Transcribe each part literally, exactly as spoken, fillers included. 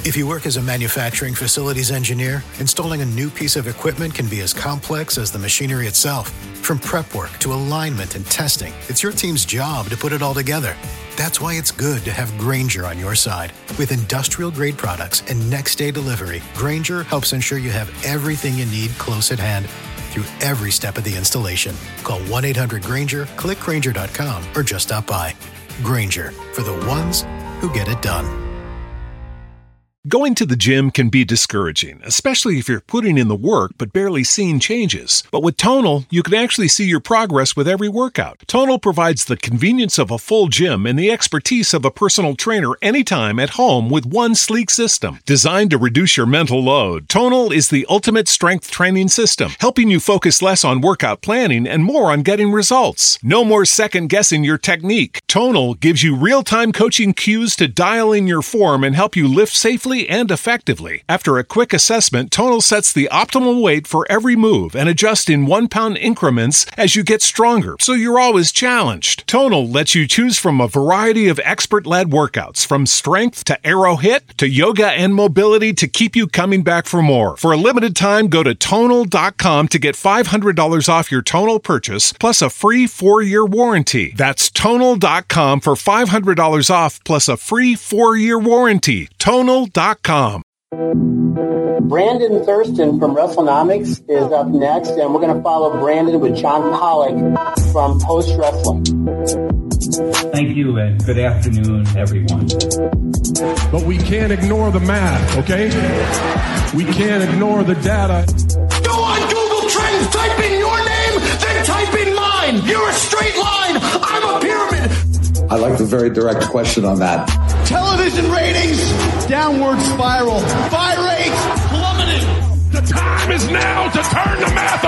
If you work as a manufacturing facilities engineer, installing a new piece of equipment can be as complex as the machinery itself. From prep work to alignment and testing, it's your team's job to put it all together. That's why it's good to have Grainger on your side. With industrial-grade products and next-day delivery, Grainger helps ensure you have everything you need close at hand through every step of the installation. Call one eight hundred Grainger, click Grainger dot com, or just stop by. Grainger, for the ones who get it done. Going to the gym can be discouraging, especially if you're putting in the work but barely seeing changes. But with Tonal, you can actually see your progress with every workout. Tonal provides the convenience of a full gym and the expertise of a personal trainer anytime at home with one sleek system. Designed to reduce your mental load, Tonal is the ultimate strength training system, helping you focus less on workout planning and more on getting results. No more second-guessing your technique. Tonal gives you real-time coaching cues to dial in your form and help you lift safely and effectively. After a quick assessment, Tonal sets the optimal weight for every move and adjusts in one-pound increments as you get stronger, so you're always challenged. Tonal lets you choose from a variety of expert-led workouts, from strength to aero hit to yoga and mobility, to keep you coming back for more. For a limited time, go to tonal dot com to get five hundred dollars off your Tonal purchase, plus a free four-year warranty. That's tonal dot com for five hundred dollars off, plus a free four-year warranty. tonal dot com. Brandon Thurston from WrestleNomics is up next, and we're going to follow Brandon with John Pollock from Post Wrestling. Thank you, and good afternoon, everyone. But we can't ignore the math, okay? We can't ignore the data. Go on Google Trends, type in your name, then type in mine. You're a straight line. I'm a pyramid. I like the very direct question on that. Television ratings, downward spiral. Buy rates, plummeting. The time is now to turn the math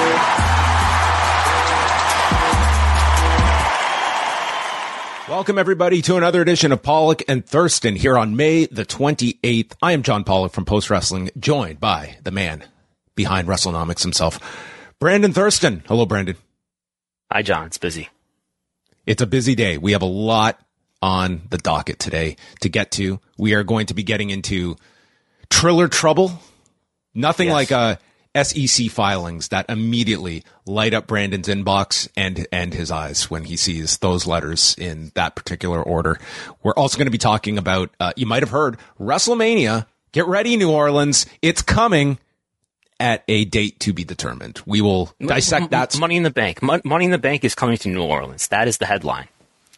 around. Welcome, everybody, to another edition of Pollock and Thurston here on May the twenty-eighth. I am John Pollock from Post Wrestling, joined by the man behind WrestleNomics himself, Brandon Thurston. Hello, Brandon. Hi, John. It's busy. It's a busy day. We have a lot on the docket today to get to. We are going to be getting into Triller trouble. Nothing yes. like uh, S E C filings that immediately light up Brandon's inbox and, and his eyes when he sees those letters in that particular order. We're also going to be talking about, uh, you might have heard, WrestleMania. Get ready, New Orleans. It's coming at a date to be determined. We will dissect that. Money in the Bank. Money in the Bank is coming to New Orleans. That is the headline.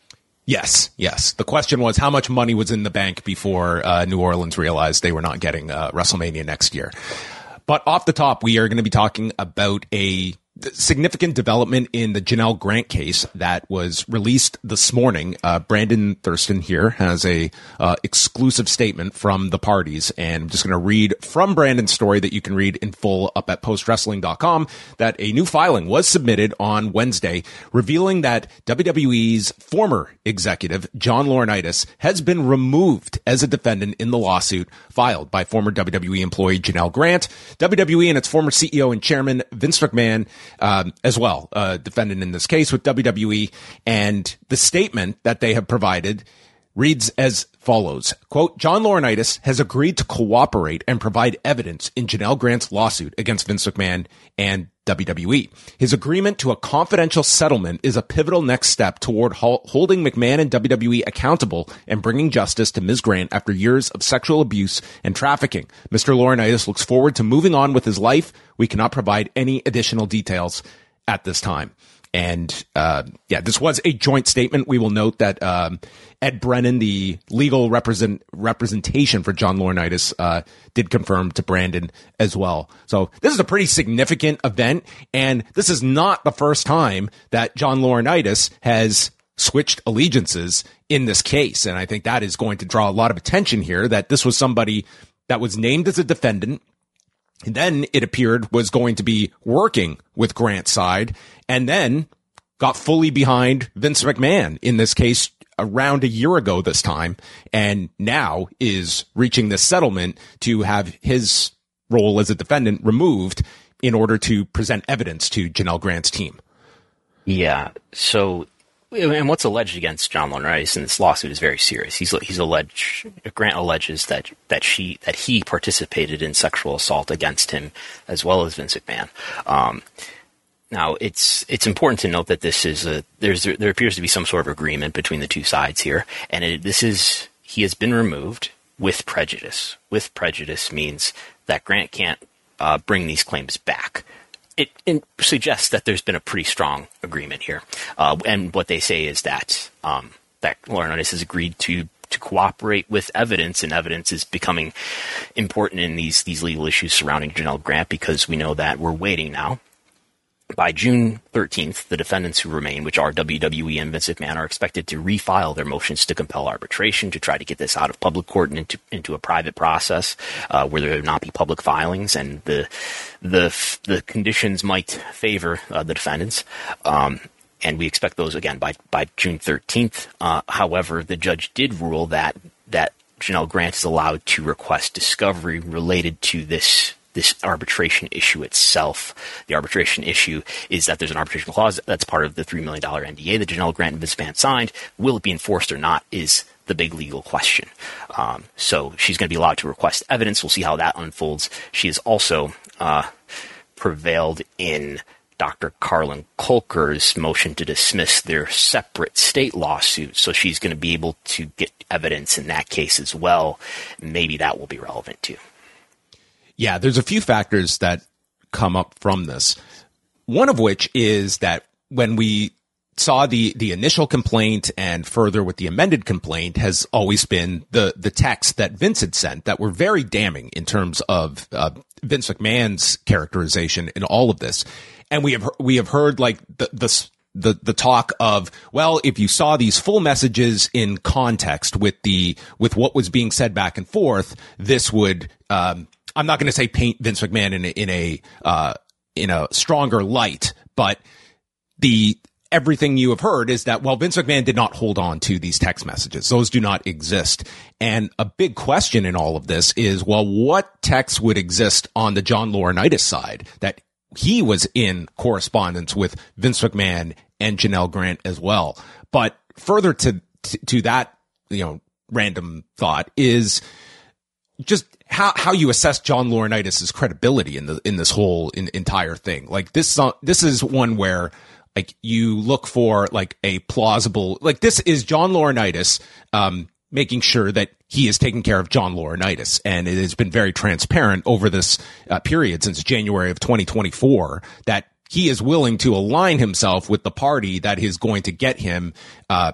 Yes, yes. The question was how much money was in the bank before uh, New Orleans realized they were not getting uh, WrestleMania next year. But off the top, we are going to be talking about a significant development in the Janelle Grant case that was released this morning. Uh, Brandon Thurston here has a uh, exclusive statement from the parties, and I'm just going to read from Brandon's story that you can read in full up at post wrestling dot com, that a new filing was submitted on Wednesday revealing that W W E's former executive, John Laurinaitis, has been removed as a defendant in the lawsuit filed by former W W E employee Janelle Grant, W W E and its former C E O and chairman Vince McMahon, Um, as well, uh, defendant in this case with W W E. And the statement that they have provided reads as follows, quote, John Laurinaitis has agreed to cooperate and provide evidence in Janelle Grant's lawsuit against Vince McMahon and W W E. His agreement to a confidential settlement is a pivotal next step toward ho- holding McMahon and W W E accountable and bringing justice to Miz Grant after years of sexual abuse and trafficking. Mister Laurinaitis looks forward to moving on with his life. We cannot provide any additional details at this time. And, uh, yeah, this was a joint statement. We will note that, um, Ed Brennan, the legal represent, representation for John Laurinaitis, uh, did confirm to Brandon as well. So this is a pretty significant event. And this is not the first time that John Laurinaitis has switched allegiances in this case. And I think that is going to draw a lot of attention here, that this was somebody that was named as a defendant. And then it appeared was going to be working with Grant's side, and then got fully behind Vince McMahon in this case around a year ago this time, and now is reaching this settlement to have his role as a defendant removed in order to present evidence to Janelle Grant's team. Yeah. So and what's alleged against John Laurinaitis in this lawsuit is very serious. He's he's alleged Grant alleges that that she that he participated in sexual assault against him as well as Vince McMahon. Um, now it's it's important to note that this is a there's there appears to be some sort of agreement between the two sides here, and it, this is he has been removed with prejudice. With prejudice means that Grant can't uh, bring these claims back. It, it suggests that there's been a pretty strong agreement here, uh, and what they say is that um, that Laurinaitis has agreed to to cooperate with evidence, and evidence is becoming important in these these legal issues surrounding Janelle Grant, because we know that we're waiting now. By June thirteenth, the defendants who remain, which are W W E and Vince McMahon, are expected to refile their motions to compel arbitration to try to get this out of public court and into, into a private process uh, where there would not be public filings, and the the the conditions might favor uh, the defendants. Um, and we expect those again by by June thirteenth. Uh, however, the judge did rule that that Janelle Grant is allowed to request discovery related to this. This arbitration issue itself. The arbitration issue is that there's an arbitration clause that's part of the three million dollars N D A that Janelle Grant and Vince McMahon signed. Will it be enforced or not is the big legal question. Um, so she's going to be allowed to request evidence. We'll see how that unfolds. She has also uh, prevailed in Doctor Carlin Kolker's motion to dismiss their separate state lawsuit. So she's going to be able to get evidence in that case as well. Maybe that will be relevant too. Yeah, there's a few factors that come up from this. One of which is that when we saw the the initial complaint and further with the amended complaint has always been the the text that Vince had sent that were very damning in terms of uh, Vince McMahon's characterization in all of this. And we have we have heard like the the the the talk of, well, if you saw these full messages in context with the with what was being said back and forth, this would um I'm not going to say paint Vince McMahon in a, in a, uh, in a stronger light, but the, everything you have heard is that, well, Vince McMahon did not hold on to these text messages. Those do not exist. And a big question in all of this is, well, what text would exist on the John Laurinaitis side that he was in correspondence with Vince McMahon and Janelle Grant as well? But further to, to, to that, you know, random thought is just how, how you assess John Laurinaitis' credibility in the, in this whole in, entire thing. Like this, uh, this is one where like you look for like a plausible, like this is John Laurinaitis, um, making sure that he is taking care of John Laurinaitis. And it has been very transparent over this uh, period since January of twenty twenty-four that he is willing to align himself with the party that is going to get him, uh,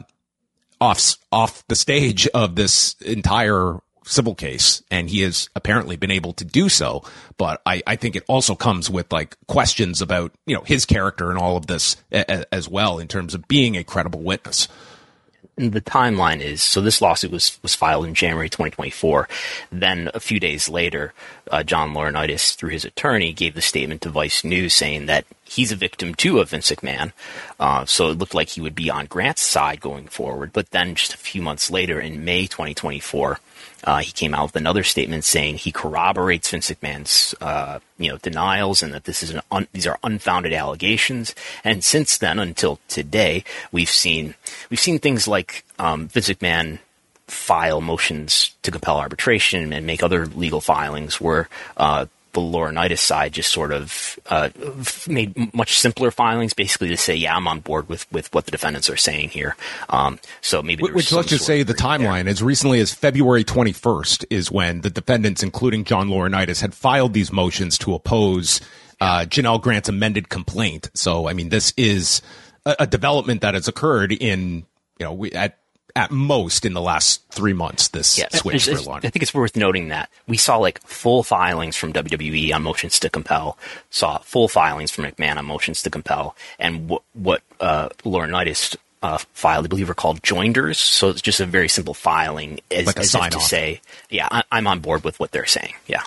off, off the stage of this entire civil case, and he has apparently been able to do so. But I, I think it also comes with like questions about, you know, his character and all of this a, as well in terms of being a credible witness. And the timeline is, so this lawsuit was, was filed in January twenty twenty-four. Then a few days later, uh, John Laurinaitis, through his attorney, gave the statement to Vice News saying that he's a victim too of Vince McMahon. Uh, so it looked like he would be on Grant's side going forward. But then just a few months later, in May twenty twenty-four, Uh, he came out with another statement saying he corroborates Vince McMahon's, uh, you know, denials and that this is an un- these are unfounded allegations. And since then, until today, we've seen we've seen things like um, Vince McMahon file motions to compel arbitration and make other legal filings where uh, the Laurinaitis side just sort of uh, made much simpler filings, basically to say, yeah, I'm on board with, with what the defendants are saying here. Um, so maybe which let's just say the timeline, as recently as February twenty-first is when the defendants, including John Laurinaitis, had filed these motions to oppose uh, Janelle Grant's amended complaint. So I mean, this is a, a development that has occurred in you know we, at. At most in the last three months, this yeah, switch for launch. I think it's worth noting that we saw like full filings from W W E on motions to compel, saw full filings from McMahon on motions to compel, and what, what uh, Laurinaitis uh, filed, I believe, are called joinders. So it's just a very simple filing, as, like a as sign if to off. say, yeah, I, I'm on board with what they're saying. Yeah.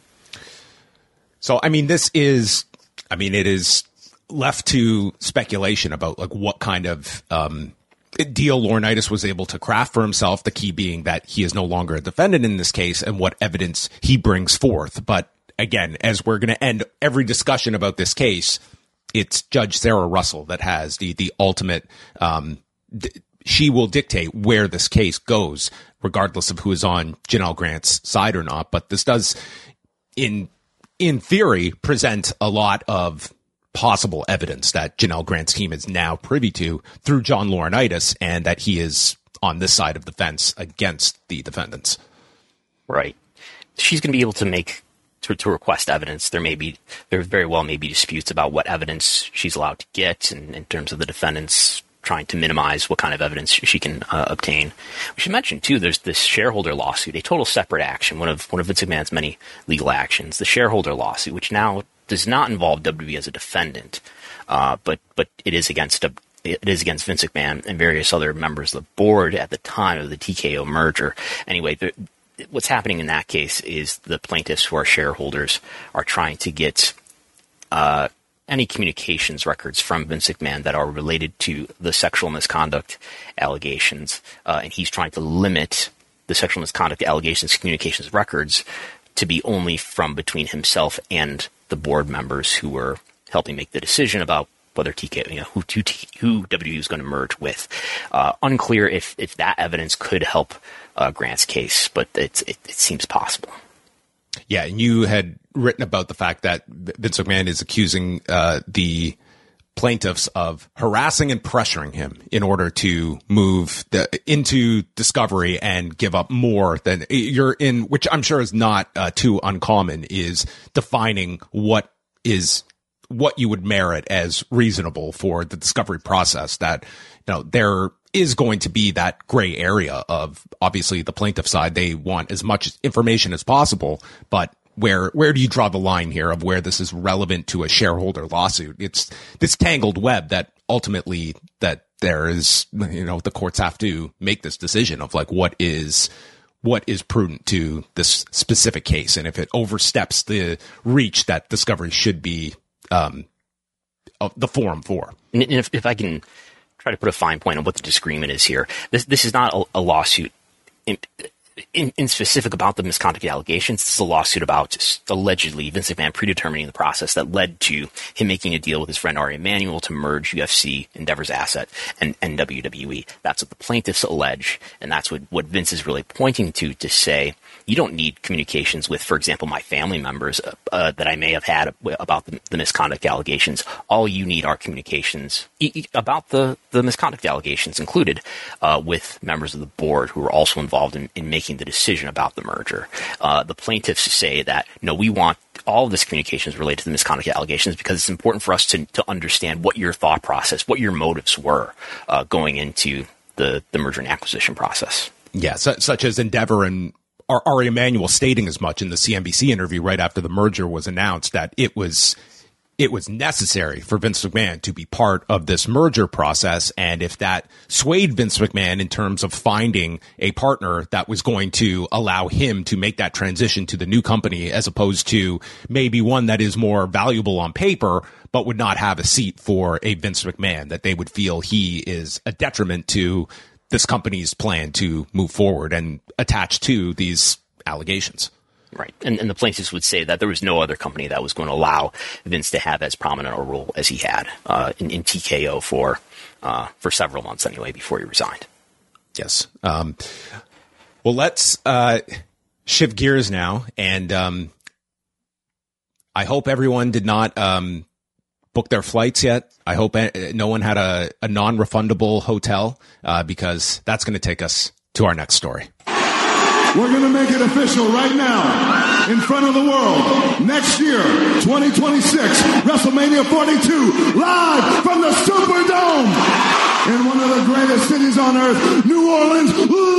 So I mean, this is, I mean, it is left to speculation about like what kind of um, deal Laurinaitis was able to craft for himself, the key being that he is no longer a defendant in this case and what evidence he brings forth. But again, as we're going to end every discussion about this case, it's Judge Sarah Russell that has the, the ultimate, um, she will dictate where this case goes, regardless of who is on Janelle Grant's side or not. But this does, in in theory, present a lot of possible evidence that Janelle Grant's team is now privy to through John Laurinaitis, and that he is on this side of the fence against the defendants. Right. She's going to be able to make to, to request evidence. There may be, there very well may be disputes about what evidence she's allowed to get, and in terms of the defendants trying to minimize what kind of evidence she can uh, obtain. We should mention too, there's this shareholder lawsuit, a total separate action, one of one of Vince McMahon's many legal actions, the shareholder lawsuit, which now does not involve W W E as a defendant, uh, but but it is against a, it is against Vince McMahon and various other members of the board at the time of the T K O merger. Anyway, the, what's happening in that case is the plaintiffs, who are shareholders, are trying to get uh, any communications records from Vince McMahon that are related to the sexual misconduct allegations, uh, and he's trying to limit the sexual misconduct allegations communications records to be only from between himself and the board members who were helping make the decision about whether T K O, you know, who who, who W W E is going to merge with. Uh, unclear if if that evidence could help uh, Grant's case, but it's, it, it seems possible. Yeah, and you had written about the fact that Vince McMahon is accusing uh, the plaintiffs of harassing and pressuring him in order to move the, into Discovery and give up more than you're in, which I'm sure is not uh, too uncommon, is defining what is what you would merit as reasonable for the Discovery process. That, you know, there is going to be that gray area of, obviously, the plaintiff side. They want as much information as possible, but Where where do you draw the line here of where this is relevant to a shareholder lawsuit? It's this tangled web that ultimately that there is, you know, the courts have to make this decision of like what is what is prudent to this specific case, and if it oversteps the reach that Discovery should be um, the forum for. And if, if I can try to put a fine point on what the disagreement is here, this this is not a, a lawsuit in, In, in specific about the misconduct allegations. This is a lawsuit about allegedly Vince McMahon predetermining the process that led to him making a deal with his friend Ari Emanuel to merge U F C Endeavor's asset and, and W W E. That's what the plaintiffs allege, and that's what, what Vince is really pointing to, to say, you don't need communications with, for example, my family members uh, uh, that I may have had about the, the misconduct allegations. All you need are communications e- about the, the misconduct allegations included uh, with members of the board who are also involved in, in making the decision about the merger. Uh, the plaintiffs say that, no, we want all of this communications related to the misconduct allegations because it's important for us to, to understand what your thought process, what your motives were uh, going into the, the merger and acquisition process. Yeah, su- such as Endeavor and Ari Emanuel stating as much in the C N B C interview right after the merger was announced, that it was it was necessary for Vince McMahon to be part of this merger process. And if that swayed Vince McMahon in terms of finding a partner that was going to allow him to make that transition to the new company, as opposed to maybe one that is more valuable on paper, but would not have a seat for a Vince McMahon, that they would feel he is a detriment to this company's plan to move forward and attach to these allegations. Right. And, and the plaintiffs would say that there was no other company that was going to allow Vince to have as prominent a role as he had uh, in, in T K O for uh, for several months anyway before he resigned. Yes. Um, well, let's uh, shift gears now. And um, I hope everyone did not um, book their flights yet. I hope no one had a, a non-refundable hotel uh, because that's going to take us to our next story. We're going to make it official right now in front of the world. Next year, twenty twenty-six, WrestleMania forty-two, live from the Superdome in one of the greatest cities on earth, New Orleans,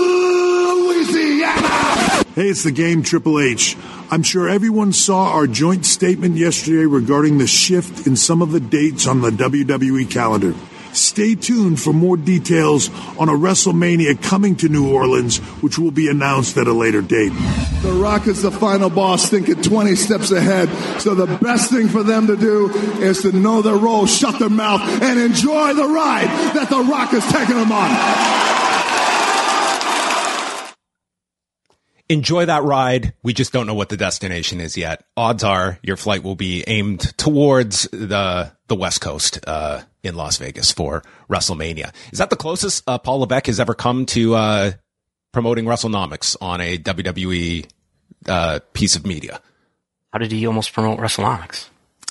Louisiana. Hey, it's the Game Triple H. I'm sure everyone saw our joint statement yesterday regarding the shift in some of the dates on the W W E calendar. Stay tuned for more details on a WrestleMania coming to New Orleans, which will be announced at a later date. The Rock is the final boss, thinking twenty steps ahead. So the best thing for them to do is to know their role, shut their mouth, and enjoy the ride that The Rock is taking them on. enjoy that ride. We just don't know what the destination is yet. Odds are your flight will be aimed towards the the West Coast uh, in Las Vegas for WrestleMania. Is that the closest uh, Paul Levesque has ever come to uh, promoting WrestleNomics on a W W E uh, piece of media? How did he almost promote WrestleNomics?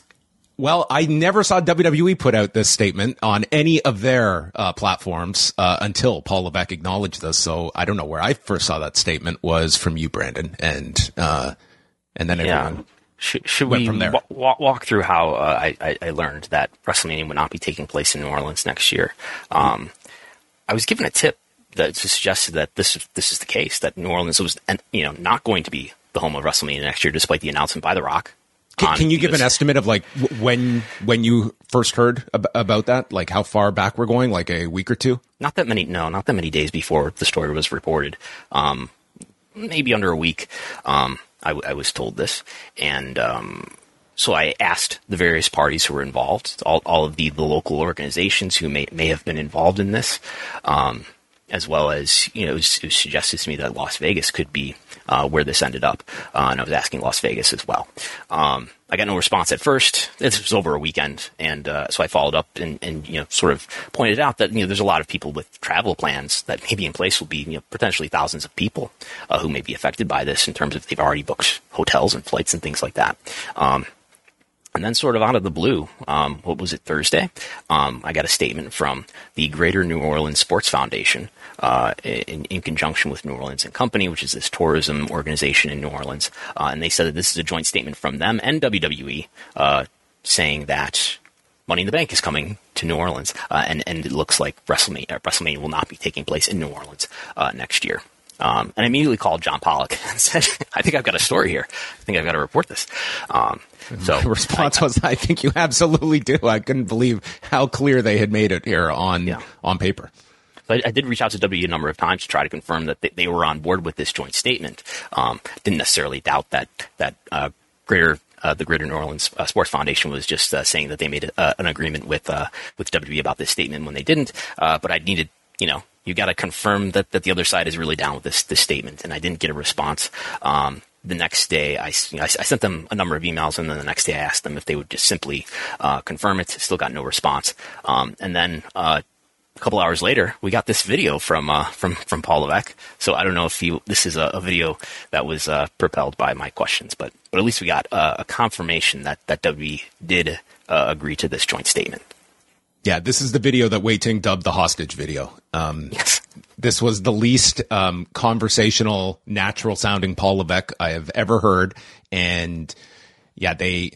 Well, I never saw W W E put out this statement on any of their uh, platforms uh, until Paul Levesque acknowledged this. So I don't know where I first saw that statement was from you, Brandon, and uh, and then everyone yeah. Should, should went we from there. Walk, walk through how uh, I, I, I learned that WrestleMania would not be taking place in New Orleans next year? Um, I was given a tip that suggested that this this is the case, that New Orleans was you know not going to be the home of WrestleMania next year, despite the announcement by The Rock. Can, can you give an estimate of like when when you first heard ab- about that? Like how far back we're going? Like a week or two? Not that many. No, not that many days before the story was reported. Um, maybe under a week. Um, I, w- I was told this, and um, so I asked the various parties who were involved, all, all of the, the local organizations who may may have been involved in this, um, as well as you know, it was, it was suggested to me that Las Vegas could be uh, where this ended up, uh, and I was asking Las Vegas as well. Um, I got no response at first. This was over a weekend, and uh, so I followed up and, and you know sort of pointed out that you know there's a lot of people with travel plans that may be in place will be you know potentially thousands of people uh, who may be affected by this in terms of they've already booked hotels and flights and things like that. Um, And then sort of out of the blue, um, what was it, Thursday? Um, I got a statement from the Greater New Orleans Sports Foundation uh, in, in conjunction with New Orleans and Company, which is this tourism organization in New Orleans. Uh, and they said that this is a joint statement from them and W W E uh, saying that Money in the Bank is coming to New Orleans. Uh, and, and it looks like WrestleMania, WrestleMania will not be taking place in New Orleans uh, next year. Um, and I immediately called John Pollock and said, I think I've got a story here. I think I've got to report this. Um, so the response I, was, I think you absolutely do. I couldn't believe how clear they had made it here on, yeah. on paper. I, I did reach out to W a number of times to try to confirm that they, they were on board with this joint statement. Um, didn't necessarily doubt that, that, uh, greater, uh, the Greater New Orleans uh, Sports Foundation was just, uh, saying that they made a, uh, an agreement with, uh, with W W E about this statement when they didn't. Uh, but I needed, you know, you got to confirm that, that the other side is really down with this this statement, and I didn't get a response. Um, the next day, I, you know, I, I sent them a number of emails, and then the next day I asked them if they would just simply uh, confirm it. Still got no response. Um, and then uh, a couple hours later, we got this video from uh, from from Paul Levesque. So I don't know if he, this is a, a video that was uh, propelled by my questions, but but at least we got uh, a confirmation that that W W E did uh, agree to this joint statement. Yeah, this is the video that Wei Ting dubbed the hostage video. Um, yes. This was the least um, conversational, natural-sounding Paul Levesque I have ever heard. And, yeah, they...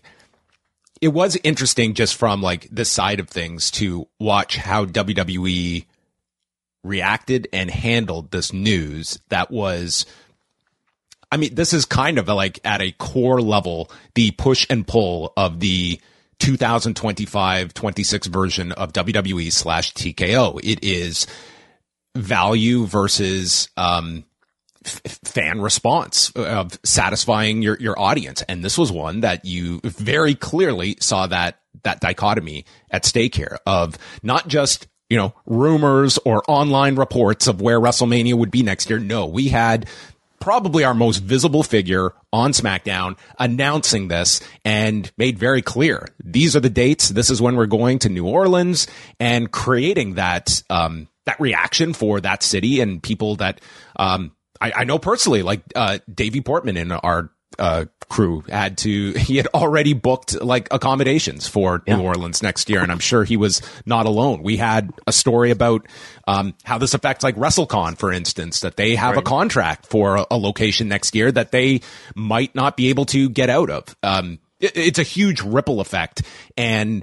It was interesting just from, like, this side of things to watch how W W E reacted and handled this news that was... I mean, this is kind of, like, at a core level, the push and pull of the two thousand twenty-five twenty-six version of W W E slash T K O. It is value versus um, f- fan response of satisfying your, your audience. And this was one that you very clearly saw that that dichotomy at stake here of not just, you know, rumors or online reports of where WrestleMania would be next year. No, we had probably our most visible figure on SmackDown announcing this and made very clear, these are the dates. This is when we're going to New Orleans, and creating that, um, that reaction for that city and people that, um, I, I know personally, like, uh, Davey Portman in our, uh, crew had to, he had already booked like accommodations for yeah. New Orleans next year. And I'm sure he was not alone. We had a story about, um, how this affects like WrestleCon, for instance, that they have right. a contract for a, a location next year that they might not be able to get out of. Um, it, it's a huge ripple effect. And,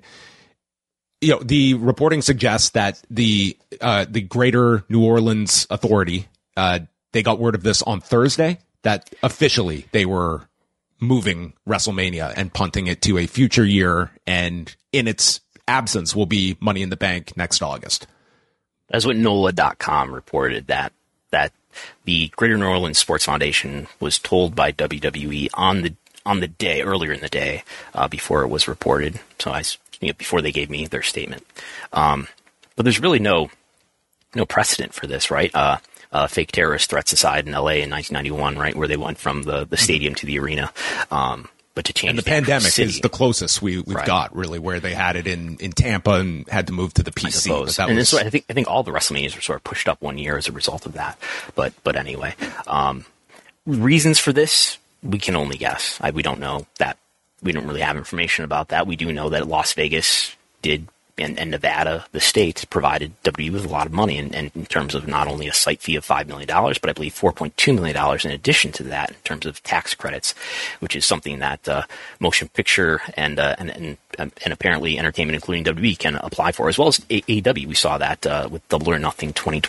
you know, the reporting suggests that the, uh, the Greater New Orleans Authority, uh, they got word of this on Thursday, that officially they were moving WrestleMania and punting it to a future year, and in its absence will be Money in the Bank next August. That's what N O L A dot com reported, that that the Greater New Orleans Sports Foundation was told by W W E on the on the day, earlier in the day, uh, before it was reported. So I, you know, before they gave me their statement. Um, but there's really no no precedent for this, right? Uh, uh, fake terrorist threats aside in L A in nineteen ninety-one, right, where they went from the, the stadium to the arena. Um, but to change and the, the pandemic city, is the closest we, we've right. got, really, where they had it in, in Tampa and had to move to the P C. But that and was... I think I think all the WrestleManias were sort of pushed up one year as a result of that. But but anyway, um, reasons for this we can only guess. I, we don't know that. We don't really have information about that. We do know that Las Vegas did. And, and Nevada, the state, provided W W E with a lot of money in, in, in terms of not only a site fee of five million dollars, but I believe four point two million dollars in addition to that in terms of tax credits, which is something that uh, motion picture and, uh, and, and and apparently entertainment, including W W E, can apply for, as well as A E W. We saw that uh, with Double or Nothing twenty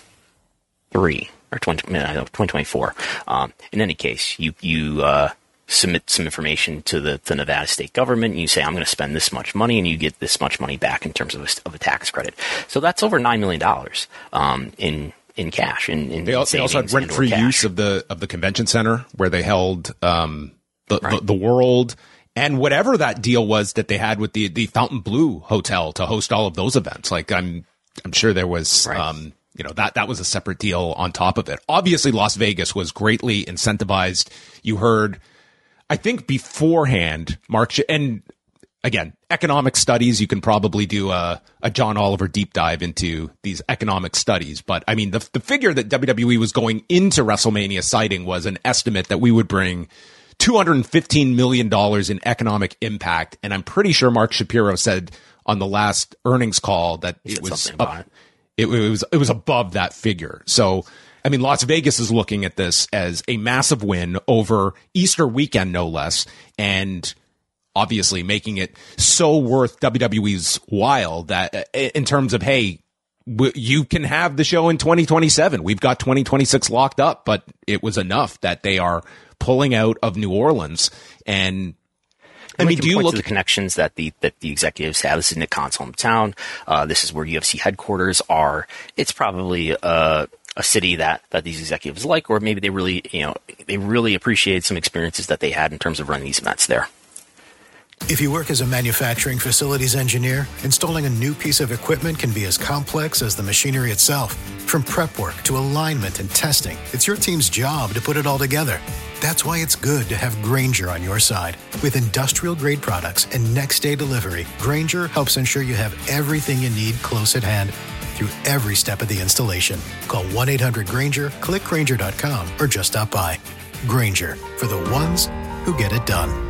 twenty-three or twenty, no, twenty twenty-four. Um, in any case, you... you uh, submit some information to the, the Nevada state government, and you say, I'm going to spend this much money, and you get this much money back in terms of a, of a tax credit. So that's over nine million dollars um, in in cash. In, in they, also, they also had rent-free use of the of the convention center where they held um, the, right. the the World and whatever that deal was that they had with the the Fontainebleau Hotel to host all of those events. Like I'm I'm sure there was. Right. Um, You know, that, that was a separate deal on top of it. Obviously, Las Vegas was greatly incentivized. You heard, I think beforehand, Mark, and again, economic studies, you can probably do a, a John Oliver deep dive into these economic studies. But I mean, the, the figure that W W E was going into WrestleMania citing was an estimate that we would bring two hundred fifteen million dollars in economic impact. And I'm pretty sure Mark Shapiro said on the last earnings call that it was up, it, it was it was above that figure. So, I mean, Las Vegas is looking at this as a massive win over Easter weekend, no less, and obviously making it so worth W W E's while that in terms of, hey, you can have the show in twenty twenty-seven. We've got twenty twenty-six locked up, but it was enough that they are pulling out of New Orleans. And I mean, do you look at the connections that the that the executives have? This is Nick Khan's hometown. Uh, this is where U F C headquarters are. It's probably uh, a city that, that these executives like, or maybe they really, you know, they really appreciate some experiences that they had in terms of running these events there. If you work as a manufacturing facilities engineer, installing a new piece of equipment can be as complex as the machinery itself. From prep work to alignment and testing, it's your team's job to put it all together. That's why it's good to have Grainger on your side. With industrial-grade products and next-day delivery, Grainger helps ensure you have everything you need close at hand through every step of the installation. Call one eight hundred Grainger, click Grainger dot com, or just stop by. Grainger, for the ones who get it done.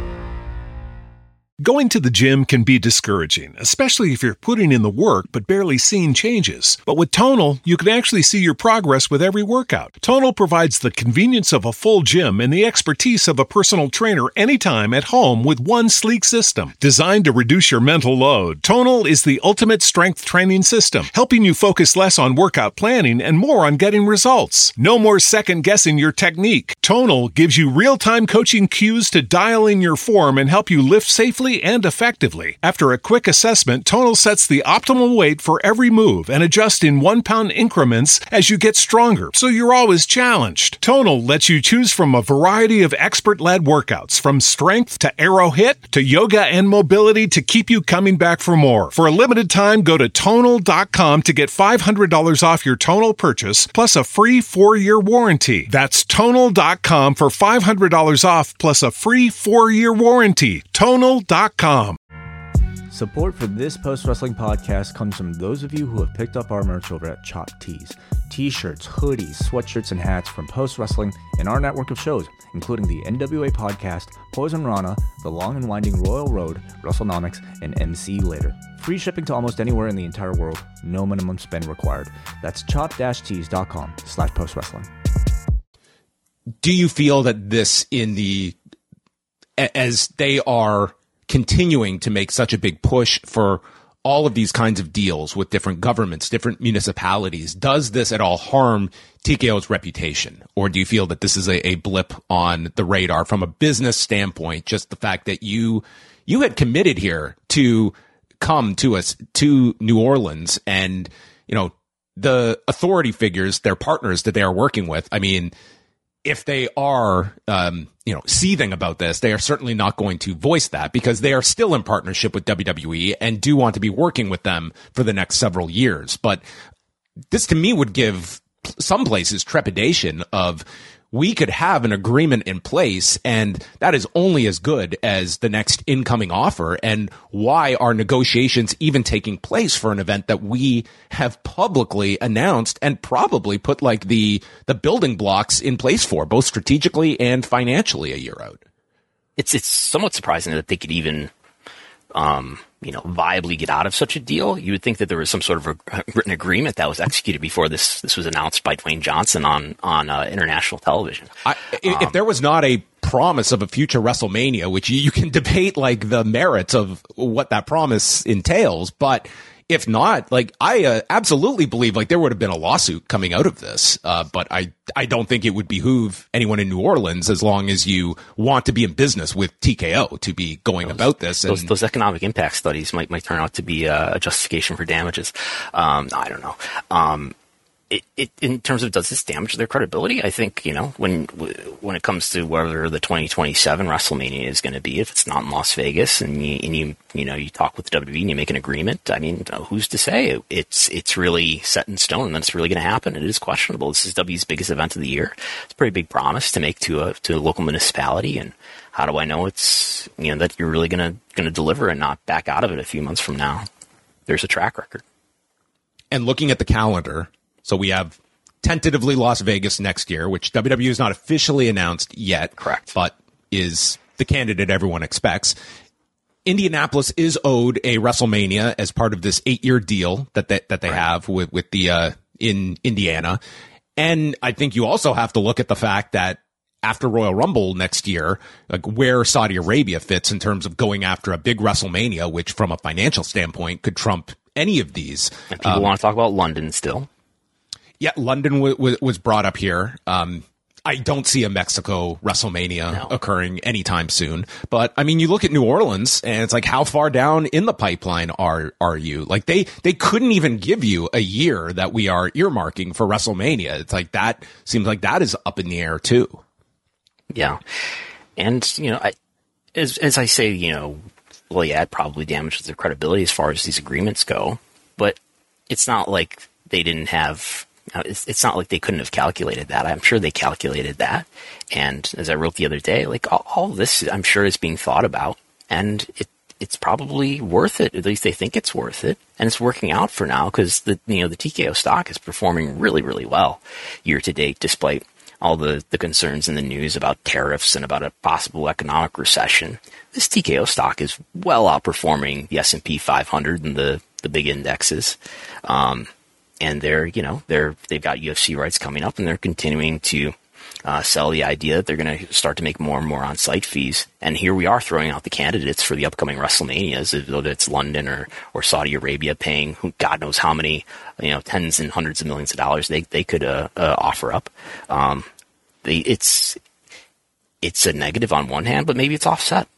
Going to the gym can be discouraging, especially if you're putting in the work but barely seeing changes. But with Tonal, you can actually see your progress with every workout. Tonal provides the convenience of a full gym and the expertise of a personal trainer anytime at home with one sleek system. Designed to reduce your mental load, Tonal is the ultimate strength training system, helping you focus less on workout planning and more on getting results. No more second-guessing your technique. Tonal gives you real-time coaching cues to dial in your form and help you lift safely and effectively. After a quick assessment, Tonal sets the optimal weight for every move and adjusts in one-pound increments as you get stronger, so you're always challenged. Tonal lets you choose from a variety of expert-led workouts, from strength to arrow hit to yoga and mobility to keep you coming back for more. For a limited time, go to tonal dot com to get five hundred dollars off your Tonal purchase, plus a free four-year warranty. That's tonal dot com for five hundred dollars off, plus a free four-year warranty. tonal dot com. Support for this post-wrestling podcast comes from those of you who have picked up our merch over at Chop Tees. T-shirts, hoodies, sweatshirts, and hats from post-wrestling and our network of shows, including the N W A Podcast, Poison Rana, The Long and Winding Royal Road, WrestleNomics, and M C Later. Free shipping to almost anywhere in the entire world. No minimum spend required. That's chop tees dot com slash post-wrestling. Do you feel that this in the, as they are continuing to make such a big push for all of these kinds of deals with different governments, different municipalities, does this at all harm T K O's reputation? Or do you feel that this is a, a blip on the radar from a business standpoint? Just the fact that you, you had committed here to come to us, to New Orleans, and, you know, the authority figures, their partners that they are working with, I mean, if they are, um, you know, seething about this, they are certainly not going to voice that because they are still in partnership with W W E and do want to be working with them for the next several years. But this to me would give some places trepidation of, we could have an agreement in place, and that is only as good as the next incoming offer. And why are negotiations even taking place for an event that we have publicly announced and probably put like the the building blocks in place for, both strategically and financially, a year out? It's it's somewhat surprising that they could even, um, you know, viably get out of such a deal. You would think that there was some sort of a written agreement that was executed before this this was announced by Dwayne Johnson on on uh, international television. I, if um, there was not a promise of a future WrestleMania, which you, you can debate like the merits of what that promise entails, but if not, like I uh, absolutely believe like there would have been a lawsuit coming out of this. Uh, but I, I don't think it would behoove anyone in New Orleans, as long as you want to be in business with T K O, to be going those, about this. And those, those economic impact studies might, might turn out to be a justification for damages. Um, I don't know. Um, It, it, in terms of, does this damage their credibility? I think, you know, when when it comes to whether the twenty twenty-seven WrestleMania is going to be, if it's not in Las Vegas, and you, and you, you know, you talk with the W W E and you make an agreement, I mean, who's to say? It's it's really set in stone and that's really going to happen. It is questionable. This is W W E's biggest event of the year. It's a pretty big promise to make to a to a local municipality, and how do I know it's, you know, that you're really going to going to deliver and not back out of it a few months from now? There's a track record. And looking at the calendar, so we have tentatively Las Vegas next year, which W W E has not officially announced yet. Correct. But is the candidate everyone expects. Indianapolis is owed a WrestleMania as part of this eight-year deal that they, that they right. have with, with the uh, in Indiana. And I think you also have to look at the fact that after Royal Rumble next year, like where Saudi Arabia fits in terms of going after a big WrestleMania, which from a financial standpoint could trump any of these. And people um, want to talk about London still. Yeah, London w- w- was brought up here. Um, I don't see a Mexico WrestleMania no. occurring anytime soon. But I mean, you look at New Orleans, and it's like, how far down in the pipeline are are you? Like they they couldn't even give you a year that we are earmarking for WrestleMania. It's like that seems like that is up in the air too. Yeah, and you know, I, as as I say, you know, well, yeah, it probably damages their credibility as far as these agreements go. But it's not like they didn't have. It's, it's not like they couldn't have calculated that. I'm sure they calculated that. And as I wrote the other day, like all, all this, I'm sure is being thought about, and it it's probably worth it. At least they think it's worth it, and it's working out for now because the you know the T K O stock is performing really really well year to date, despite all the the concerns in the news about tariffs and about a possible economic recession. This T K O stock is well outperforming the S and P five hundred and the the big indexes. Um, And they're, you know, they're, they've got U F C rights coming up, and they're continuing to uh, sell the idea that they're going to start to make more and more on-site fees. And here we are throwing out the candidates for the upcoming WrestleManias, whether it's London or, or Saudi Arabia paying who, God knows how many, you know, tens and hundreds of millions of dollars they they could uh, uh, offer up. Um, they, it's it's a negative on one hand, but maybe it's offset.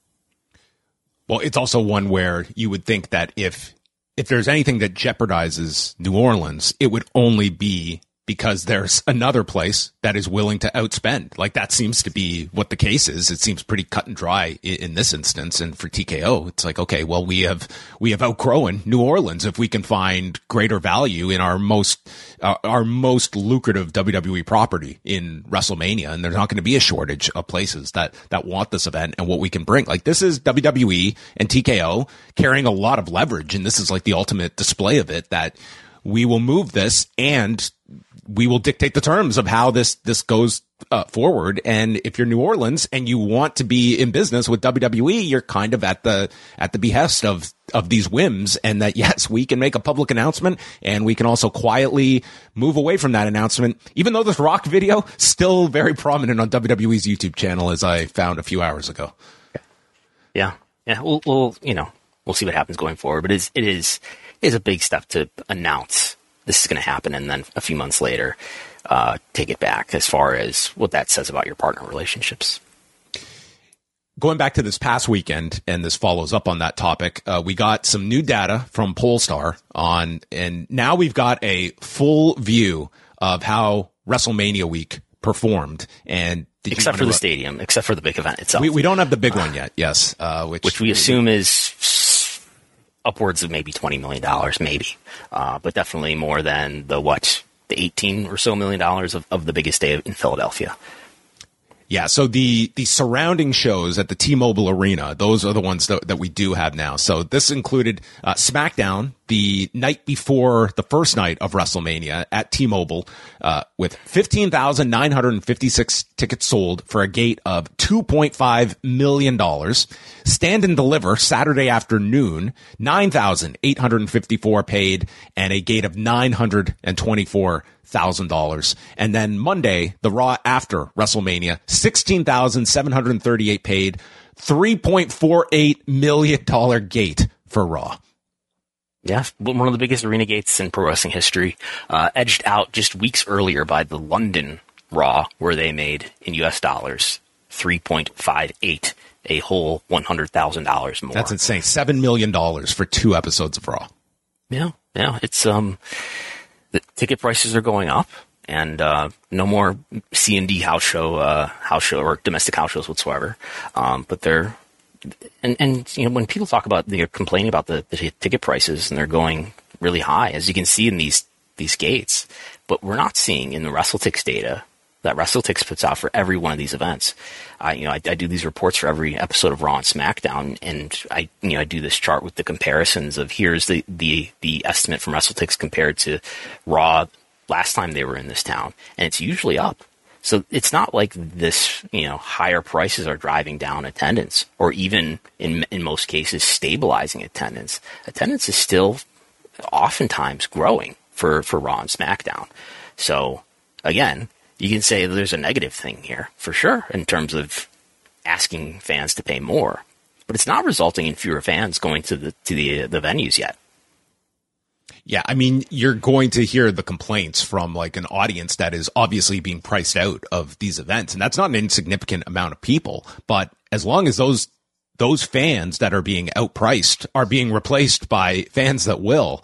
Well, it's also one where you would think that if If there's anything that jeopardizes New Orleans, it would only be because there's another place that is willing to outspend. Like that seems to be what the case is. It seems pretty cut and dry in, in this instance. And for T K O, it's like, okay, well, we have, we have outgrown New Orleans. If we can find greater value in our most, uh, our most lucrative W W E property in WrestleMania, and there's not going to be a shortage of places that, that want this event and what we can bring. Like this is W W E and T K O carrying a lot of leverage. And this is like the ultimate display of it, that we will move this and we will dictate the terms of how this, this goes uh, forward. And if you're New Orleans and you want to be in business with W W E, you're kind of at the, at the behest of, of these whims, and that, yes, we can make a public announcement and we can also quietly move away from that announcement, even though this Rock video still very prominent on W W E's YouTube channel, as I found a few hours ago. Yeah. Yeah. We'll, we'll you know, we'll see what happens going forward, but it is, it is, it is a big step to announce this is going to happen, and then a few months later, uh, take it back as far as what that says about your partner relationships. Going back to this past weekend, and this follows up on that topic, uh, we got some new data from Polestar on, and now we've got a full view of how WrestleMania week performed. And did except you for the re- stadium, except for the big event itself. We, we don't have the big one yet, yes. Uh, which, which we assume is upwards of maybe twenty million dollars, maybe. Uh, but definitely more than the, what, the eighteen or so million dollars of, of the biggest day in Philadelphia. Yeah, so the the surrounding shows at the T-Mobile Arena, those are the ones that, that we do have now. So this included uh, SmackDown the night before the first night of WrestleMania at T-Mobile uh, with fifteen thousand nine hundred fifty-six tickets sold for a gate of two point five million dollars. Stand and Deliver Saturday afternoon, nine thousand eight hundred fifty-four paid and a gate of nine hundred twenty-four thousand dollars. And then Monday, the Raw after WrestleMania, sixteen thousand seven hundred thirty-eight paid, three point four eight million dollars gate for Raw. Yeah, one of the biggest arena gates in pro wrestling history, uh, edged out just weeks earlier by the London Raw, where they made, in U S dollars, three point five eight, a whole one hundred thousand dollars more. That's insane. seven million dollars for two episodes of Raw. Yeah, yeah, it's, um, the ticket prices are going up, and uh, no more C and D house show, uh, house show or domestic house shows whatsoever. Um, but they're and and you know, when people talk about, they're complaining about the, the ticket prices and they're going really high, as you can see in these these gates. But we're not seeing in the WrestleTix data that WrestleTix puts out for every one of these events. I you know I, I do these reports for every episode of Raw and SmackDown, and I you know I do this chart with the comparisons of here's the the the estimate from WrestleTix compared to Raw last time they were in this town, and it's usually up. So it's not like this, you know, higher prices are driving down attendance, or even in in most cases stabilizing attendance. Attendance is still oftentimes growing for for Raw and SmackDown. So again, you can say there's a negative thing here, for sure, in terms of asking fans to pay more. But it's not resulting in fewer fans going to the to the the venues yet. Yeah, I mean, you're going to hear the complaints from like an audience that is obviously being priced out of these events. And that's not an insignificant amount of people. But as long as those those fans that are being outpriced are being replaced by fans that will,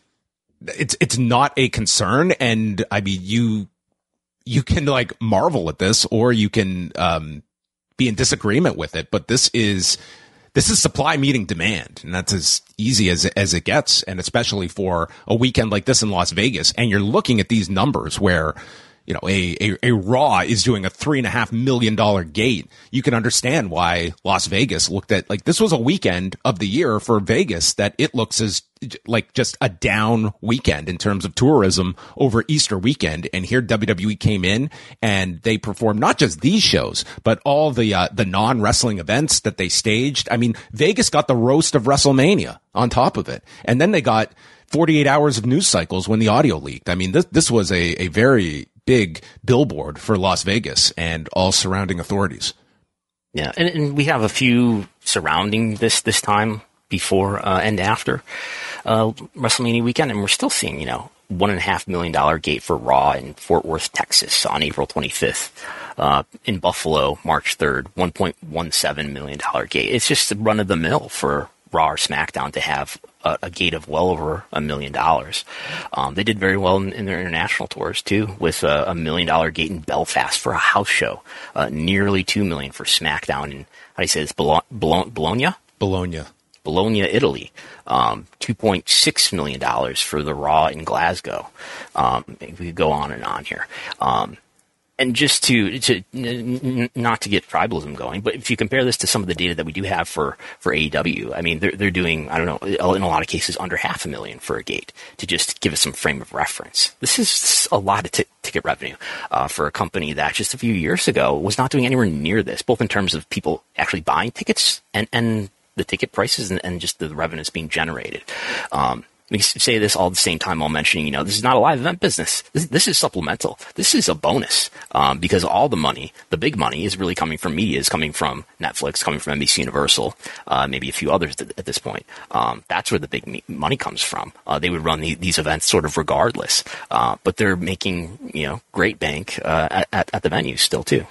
it's it's not a concern. And I mean, you you can like marvel at this, or you can um, be in disagreement with it. But this is this is supply meeting demand, and that's as easy as as it gets. And especially for a weekend like this in Las Vegas, and you're looking at these numbers where, you know, a, a, a Raw is doing a three and a half million dollar gate. You can understand why Las Vegas looked at, like, this was a weekend of the year for Vegas that it looks as like just a down weekend in terms of tourism over Easter weekend. And here W W E came in and they performed not just these shows, but all the, uh, the non-wrestling events that they staged. I mean, Vegas got the roast of WrestleMania on top of it. And then they got forty-eight hours of news cycles when the audio leaked. I mean, this, this was a, a very big billboard for Las Vegas and all surrounding authorities. Yeah, and, and we have a few surrounding this this time before uh, and after uh, WrestleMania weekend, and we're still seeing, you know, one and a half million dollar gate for Raw in Fort Worth, Texas, on April twenty-fifth. Uh, in Buffalo, March third, one point one seven million dollar gate. It's just run of the mill for Raw or SmackDown to have a, a gate of well over a million dollars. Um, they did very well in, in their international tours too, with a, a million dollar gate in Belfast for a house show, uh, nearly two million for SmackDown in, how do you say this, Bologna? Bologna? Bologna. Bologna, Italy. Um, two point six million dollars for the Raw in Glasgow. Um, we could go on and on here. Um, And just to, to n- not to get tribalism going, but if you compare this to some of the data that we do have for, for A E W, I mean, they're, they're doing, I don't know, in a lot of cases under half a million for a gate, to just give us some frame of reference. This is a lot of t- ticket revenue uh, for a company that just a few years ago was not doing anywhere near this, both in terms of people actually buying tickets and, and the ticket prices and, and just the revenues being generated. Um, We say this all at the same time while mentioning, you know, this is not a live event business. This, this is supplemental. This is a bonus, um, because all the money, the big money, is really coming from media. Is coming from Netflix, coming from N B C Universal, uh, maybe a few others at, at this point. Um, that's where the big me- money comes from. Uh, they would run the, these events sort of regardless, uh, but they're making, you know, great bank uh, at, at the venues still too.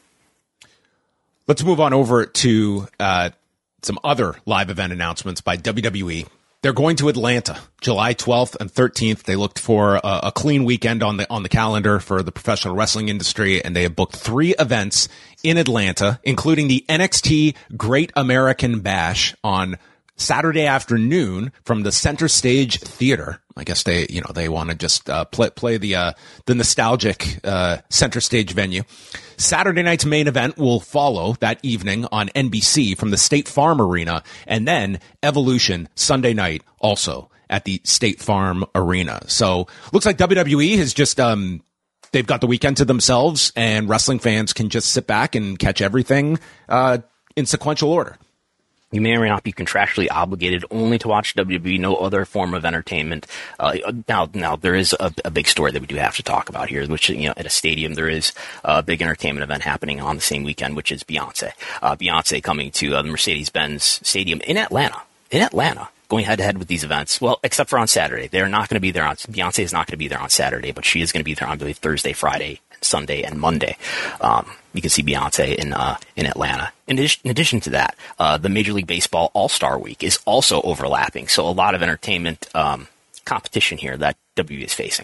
Let's move on over to uh, some other live event announcements by W W E. They're going to Atlanta, July twelfth and thirteenth. They looked for a, a clean weekend on the on the calendar for the professional wrestling industry, and they have booked three events in Atlanta, including the N X T Great American Bash on Saturday afternoon from the Center Stage Theater. I guess they, you know, they want to just uh, play play the uh, the nostalgic uh, Center Stage venue. Saturday night's main event will follow that evening on N B C from the State Farm Arena, and then Evolution Sunday night also at the State Farm Arena. So looks like W W E has just um they've got the weekend to themselves, and wrestling fans can just sit back and catch everything uh, in sequential order. You may or may not be contractually obligated only to watch W W E, no other form of entertainment. Uh, now, now there is a, a big story that we do have to talk about here, which, you know, at a stadium, there is a big entertainment event happening on the same weekend, which is Beyonce. Uh, Beyonce coming to uh, the Mercedes-Benz Stadium in Atlanta, in Atlanta, going head to head with these events. Well, except for on Saturday. They're not going to be there on, Beyonce is not going to be there on Saturday, but she is going to be there on, I believe, Thursday, Friday, Sunday, and Monday. Um, you can see Beyonce in uh, in Atlanta. In addition, in addition to that, uh, the Major League Baseball All-Star Week is also overlapping. So a lot of entertainment um, competition here that W W E is facing.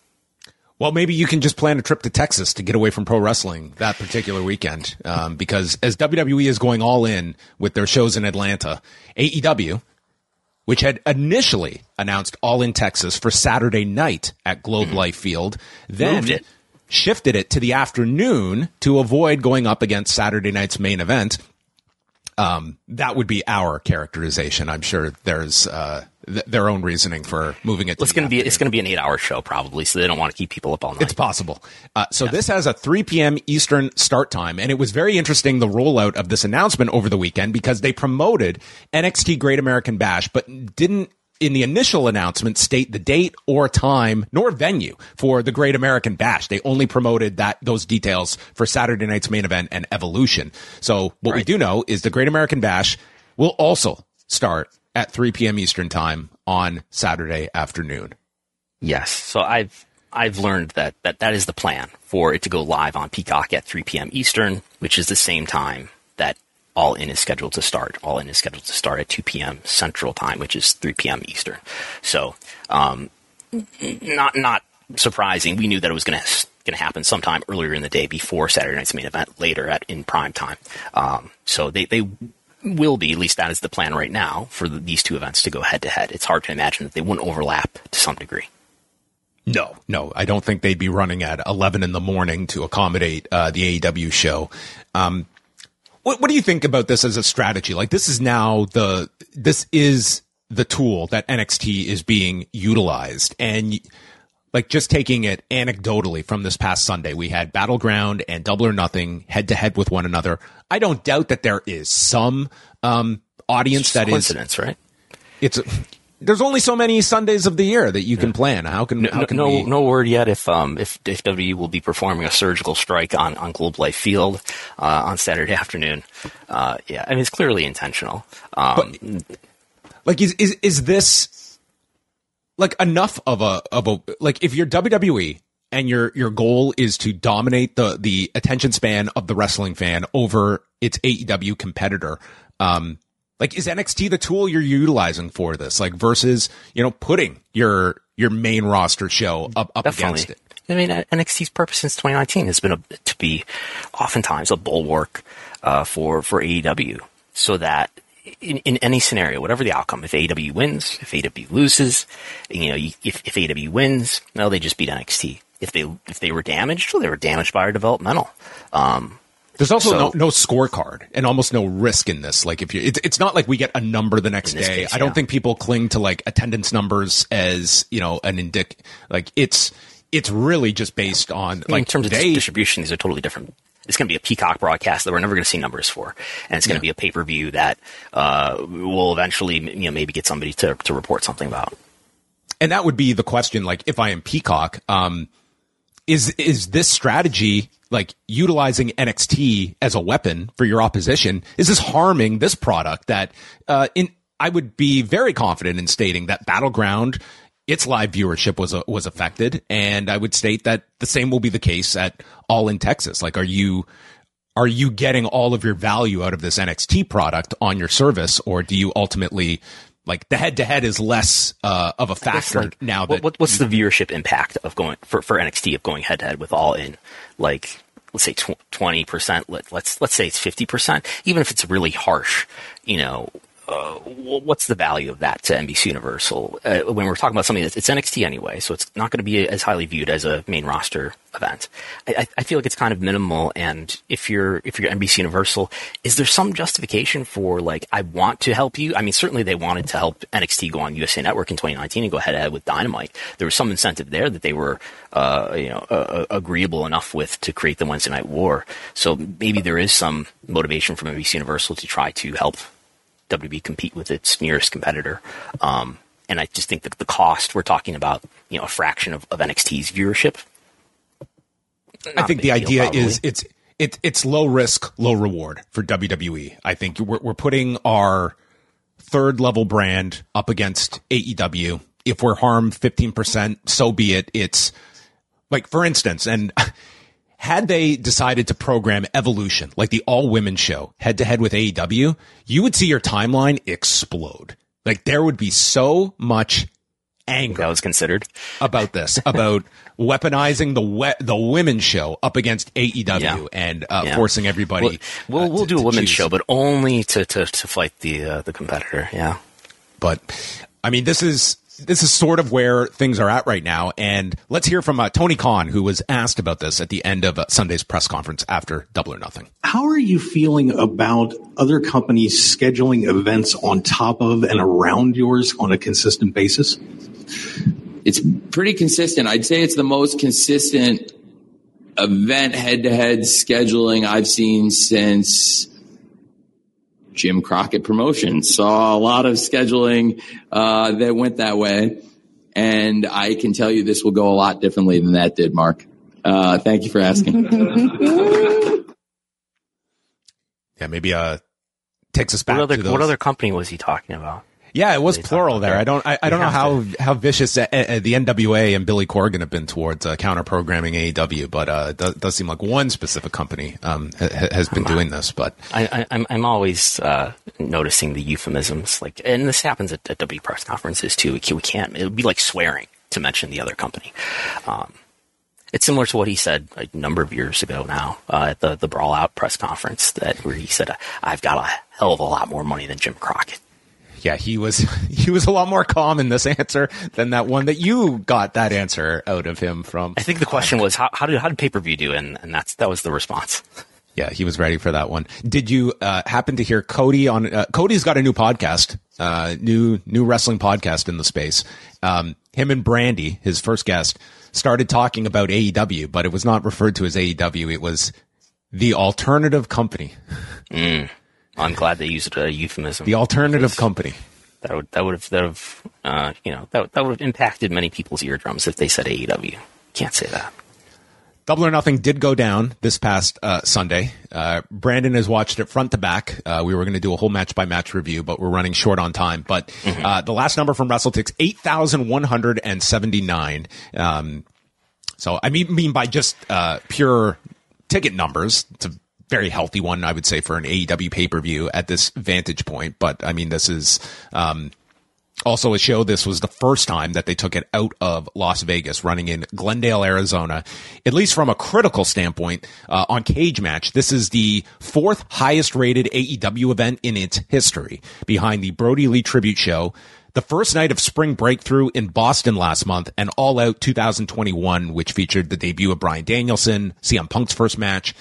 Well, maybe you can just plan a trip to Texas to get away from pro wrestling that particular weekend. Um, because as W W E is going all in with their shows in Atlanta, A E W, which had initially announced All in Texas for Saturday night at Globe mm-hmm. Life Field, then Moved it. shifted it to the afternoon to avoid going up against Saturday night's main event. Um, that would be our characterization. I'm sure there's uh, th- their own reasoning for moving it. To it's going to be it's going to be an eight-hour show probably, so they don't want to keep people up all night. It's possible. Uh, so yes. This has a three p.m. Eastern start time, and it was very interesting the rollout of this announcement over the weekend because they promoted N X T Great American Bash, but didn't in the initial announcement state the date or time nor venue for the Great American Bash. They only promoted that those details for Saturday night's main event and Evolution. So what right. we do know is the Great American Bash will also start at three p.m. Eastern time on Saturday afternoon. Yes. So I've I've learned that, that that is the plan for it to go live on Peacock at three p.m. Eastern, which is the same time that All In is scheduled to start. All In is scheduled to start at two p.m. Central Time, which is three p.m. Eastern. So, um, not not surprising. We knew that it was going to going to happen sometime earlier in the day before Saturday night's main event, later at in prime time. Um, so they they will be, at least that is the plan right now, for the, these two events to go head to head. It's hard to imagine that they wouldn't overlap to some degree. No, no, I don't think they'd be running at eleven in the morning to accommodate uh, the A E W show. Um, What, what do you think about this as a strategy? Like, this is now the, this is the tool that N X T is being utilized. And like, just taking it anecdotally from this past Sunday, we had Battleground and Double or Nothing head to head with one another. I don't doubt that there is some, um, audience that coincidence, is, right? It's, a, there's only so many Sundays of the year that you can plan. How can, no, how can no, we... no word yet if, um, if, if W W E will be performing a surgical strike on, on Globe Life Field, uh, on Saturday afternoon. Uh, yeah, I mean, it's clearly intentional. Um, but, like, is, is, is this like enough of a, of a, like, if you're W W E and your, your goal is to dominate the, the attention span of the wrestling fan over its A E W competitor, um, like, is N X T the tool you're utilizing for this? Like, versus, you know, putting your your main roster show up, up against it? I mean, N X T's purpose since twenty nineteen has been a, to be oftentimes a bulwark uh, for, for A E W, so that in, in any scenario, whatever the outcome, if A E W wins, if A E W loses, you know, if, if A E W wins, no, they just beat N X T. If they if they were damaged, well, they were damaged by our developmental. Um, There's also so, no, no scorecard and almost no risk in this. Like, if you, it's, it's not like we get a number the next day. Case, I don't yeah. think people cling to like attendance numbers as, you know, an indic, like it's, it's really just based on like in terms they, of distribution, these are totally different. It's going to be a Peacock broadcast that we're never going to see numbers for. And it's going to yeah. be a pay-per-view that, uh, will eventually, you know, maybe get somebody to, to report something about. And that would be the question. Like, if I am Peacock, um, is, is this strategy, like utilizing N X T as a weapon for your opposition, is this harming this product that, uh, in, I would be very confident in stating that Battleground, its live viewership was, uh, was affected. And I would state that the same will be the case at All in Texas. Like, are you, are you getting all of your value out of this N X T product on your service, or do you ultimately, like, the head to head is less, uh, of a factor like, now that what, what's the viewership impact of going for, for N X T of going head to head with All In? Like, let's say twenty percent, let, let's, let's say it's fifty percent, even if it's really harsh, you know, uh, what's the value of that to N B C Universal? Uh, when we're talking about something that's it's N X T anyway, so it's not going to be as highly viewed as a main roster event. I, I feel like it's kind of minimal. And if you're if you're N B C Universal, is there some justification for like I want to help you? I mean, certainly they wanted to help N X T go on U S A Network in twenty nineteen and go head to head with Dynamite. There was some incentive there that they were uh, you know uh, agreeable enough with to create the Wednesday Night War. So maybe there is some motivation from N B C Universal to try to help W W E compete with its nearest competitor. Um, and I just think that the cost, we're talking about, you know, a fraction of, of N X T's viewership. Not I think the deal, idea probably. is it's, it's, it's low risk, low reward for W W E. I think we're, we're putting our third level brand up against A E W. If we're harmed fifteen percent, so be it. It's like, for instance, and had they decided to program Evolution, like the all-women show, head-to-head with A E W, you would see your timeline explode. Like, there would be so much anger that was considered about this, about weaponizing the we- the women's show up against A E W yeah. and uh, yeah. forcing everybody. We'll, we'll, uh, we'll to, do a women's choose. show, but only to, to, to fight the uh, the competitor. Yeah. But, I mean, this is... This is sort of where things are at right now. And let's hear from uh, Tony Khan, who was asked about this at the end of uh, Sunday's press conference after Double or Nothing. How are you feeling about other companies scheduling events on top of and around yours on a consistent basis? It's pretty consistent. I'd say it's the most consistent event head-to-head scheduling I've seen since Jim Crockett Promotions. Saw a lot of scheduling uh, that went that way. And I can tell you this will go a lot differently than that did, Mark. Uh, thank you for asking. Yeah, maybe uh, takes us back what other, to those. What other company was he talking about? Yeah, it was plural there. I don't, I, I don't know how, to. how vicious uh, uh, the N W A and Billy Corgan have been towards uh, counter programming A E W, but uh, it does, does seem like one specific company um, ha- has been I'm, doing this. But I, I, I'm, I'm always uh, noticing the euphemisms, like, and this happens at, at W press conferences too. We, we can't. It would be like swearing to mention the other company. Um, it's similar to what he said a number of years ago now uh, at the the Brawl Out press conference, that where he said, "I've got a hell of a lot more money than Jim Crockett." yeah, he was he was a lot more calm in this answer than that one that you got that answer out of him from. I think the question was how, how did how did pay-per-view do, and and that's that was the response. Yeah, he was ready for that one. Did you uh, happen to hear Cody on? Uh, Cody's got a new podcast, uh, new new wrestling podcast in the space. Um, him and Brandy, his first guest, started talking about A E W, but it was not referred to as A E W. It was the Alternative Company. Mm. I'm glad they used a euphemism. The Alternative Company. That would that would have that would have uh, you know that that would have impacted many people's eardrums if they said A E W. Can't say that. Double or Nothing did go down this past uh, Sunday. Uh, Brandon has watched it front to back. Uh, we were going to do a whole match by match review, but we're running short on time. But mm-hmm. uh, the last number from WrestleTix, eight thousand one hundred seventy-nine. Um, so I mean, mean by just uh, pure ticket numbers, it's a very healthy one, I would say, for an A E W pay-per-view at this vantage point. But I mean, this is um, also a show. This was the first time that they took it out of Las Vegas, running in Glendale, Arizona. At least from a critical standpoint, uh, on Cage Match, this is the fourth highest rated A E W event in its history, behind the Brody Lee Tribute Show, the first night of Spring Breakthrough in Boston last month, and All Out two thousand twenty-one, which featured the debut of Bryan Danielson, C M Punk's first match,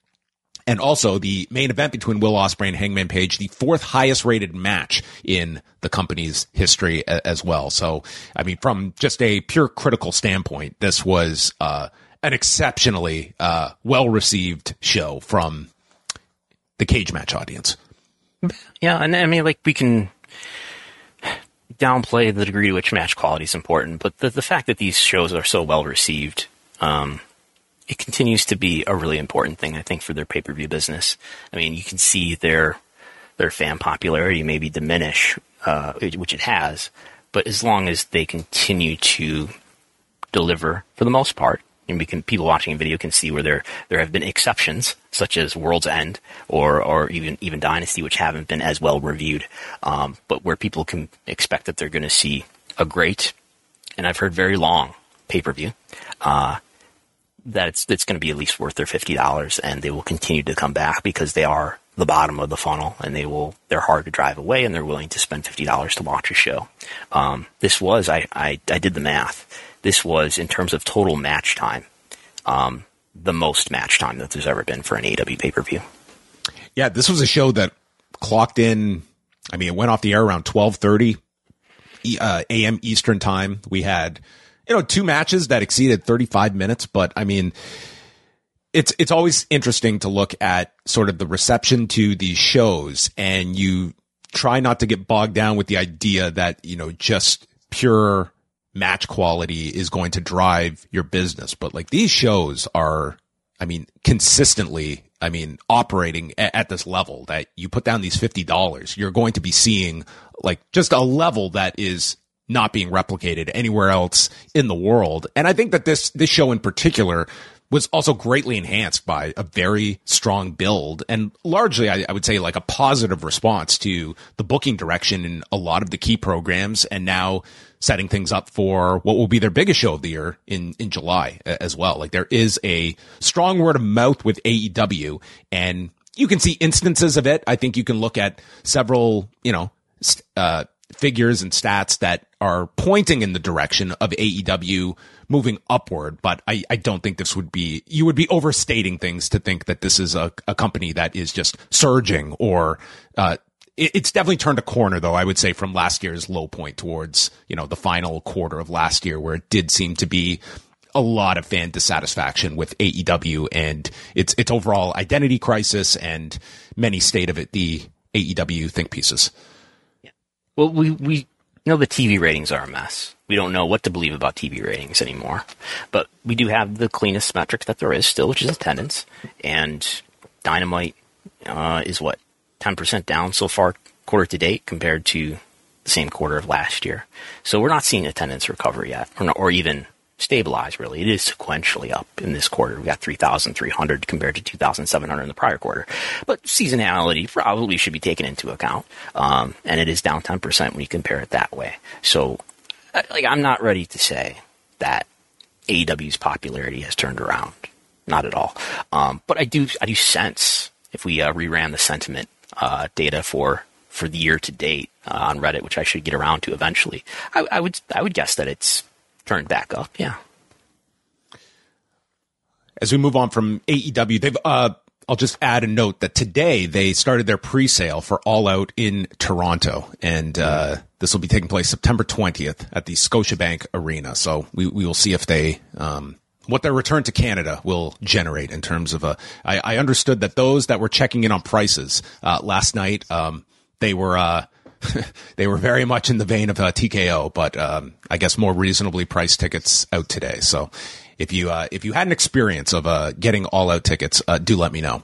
and also the main event between Will Ospreay and Hangman Page, the fourth highest rated match in the company's history a- as well. So, I mean, from just a pure critical standpoint, this was uh, an exceptionally uh, well-received show from the Cage Match audience. Yeah, and I mean, like, we can downplay the degree to which match quality is important, but the, the fact that these shows are so well-received, um, it continues to be a really important thing, I think, for their pay-per-view business. I mean, you can see their their fan popularity maybe diminish, uh, which it has, but as long as they continue to deliver, for the most part, and we can, people watching a video can see where there there have been exceptions, such as World's End or or even even Dynasty, which haven't been as well reviewed, um, but where people can expect that they're going to see a great, and I've heard very long pay-per-view. Uh, that it's it's going to be at least worth their fifty dollars, and they will continue to come back because they are the bottom of the funnel, and they will, they're hard to drive away, and they're willing to spend fifty dollars to watch a show. Um, this was, I, I, I did the math. This was, in terms of total match time, um, the most match time that there's ever been for an A E W pay-per-view. Yeah, this was a show that clocked in, I mean, it went off the air around twelve thirty uh, a m Eastern time. We had, you know, two matches that exceeded thirty-five minutes, but I mean, It's it's always interesting to look at sort of the reception to these shows, and you try not to get bogged down with the idea that, you know, just pure match quality is going to drive your business. But like, these shows are, I mean, consistently, I mean, operating at, at this level that you put down these fifty dollars, you're going to be seeing like just a level that is not being replicated anywhere else in the world. And I think that this this show in particular was also greatly enhanced by a very strong build, and largely, I, I would say, like a positive response to the booking direction in a lot of the key programs, and now setting things up for what will be their biggest show of the year in, in July as well. Like, there is a strong word of mouth with A E W, and you can see instances of it. I think you can look at several, you know, uh, figures and stats that are pointing in the direction of A E W moving upward, but I, I don't think this would be, you would be overstating things to think that this is a, a company that is just surging, or uh, it, it's definitely turned a corner, though, I would say, from last year's low point towards, you know, the final quarter of last year, where it did seem to be a lot of fan dissatisfaction with A E W and its its overall identity crisis, and many state of it the A E W think pieces. Yeah. Well, we, we know the T V ratings are a mess. We don't know what to believe about T V ratings anymore, but we do have the cleanest metric that there is still, which is attendance. And Dynamite uh, is what, ten percent down so far quarter to date compared to the same quarter of last year. So we're not seeing attendance recover yet, or, not, or even stabilize, really. It is sequentially up in this quarter. We got three thousand three hundred compared to two thousand seven hundred in the prior quarter. But seasonality probably should be taken into account. Um, and it is down ten percent when you compare it that way. So, like, I'm not ready to say that A E W's popularity has turned around. Not at all. Um, but I do, I do sense, if we uh, reran the sentiment uh, data for for the year to date uh, on Reddit, which I should get around to eventually, I, I would I would guess that it's turned back up. Yeah. As we move on from A E W, they've uh, I'll just add a note that today they started their pre-sale for All Out in Toronto, and uh, this will be taking place September twentieth at the Scotiabank Arena. So we, we will see if they, um, what their return to Canada will generate in terms of a, I, I understood that those that were checking in on prices uh, last night, um, they were, uh, they were very much in the vein of uh, T K O, but um, I guess more reasonably priced tickets out today. So if you uh, if you had an experience of uh, getting All Out tickets, uh, do let me know.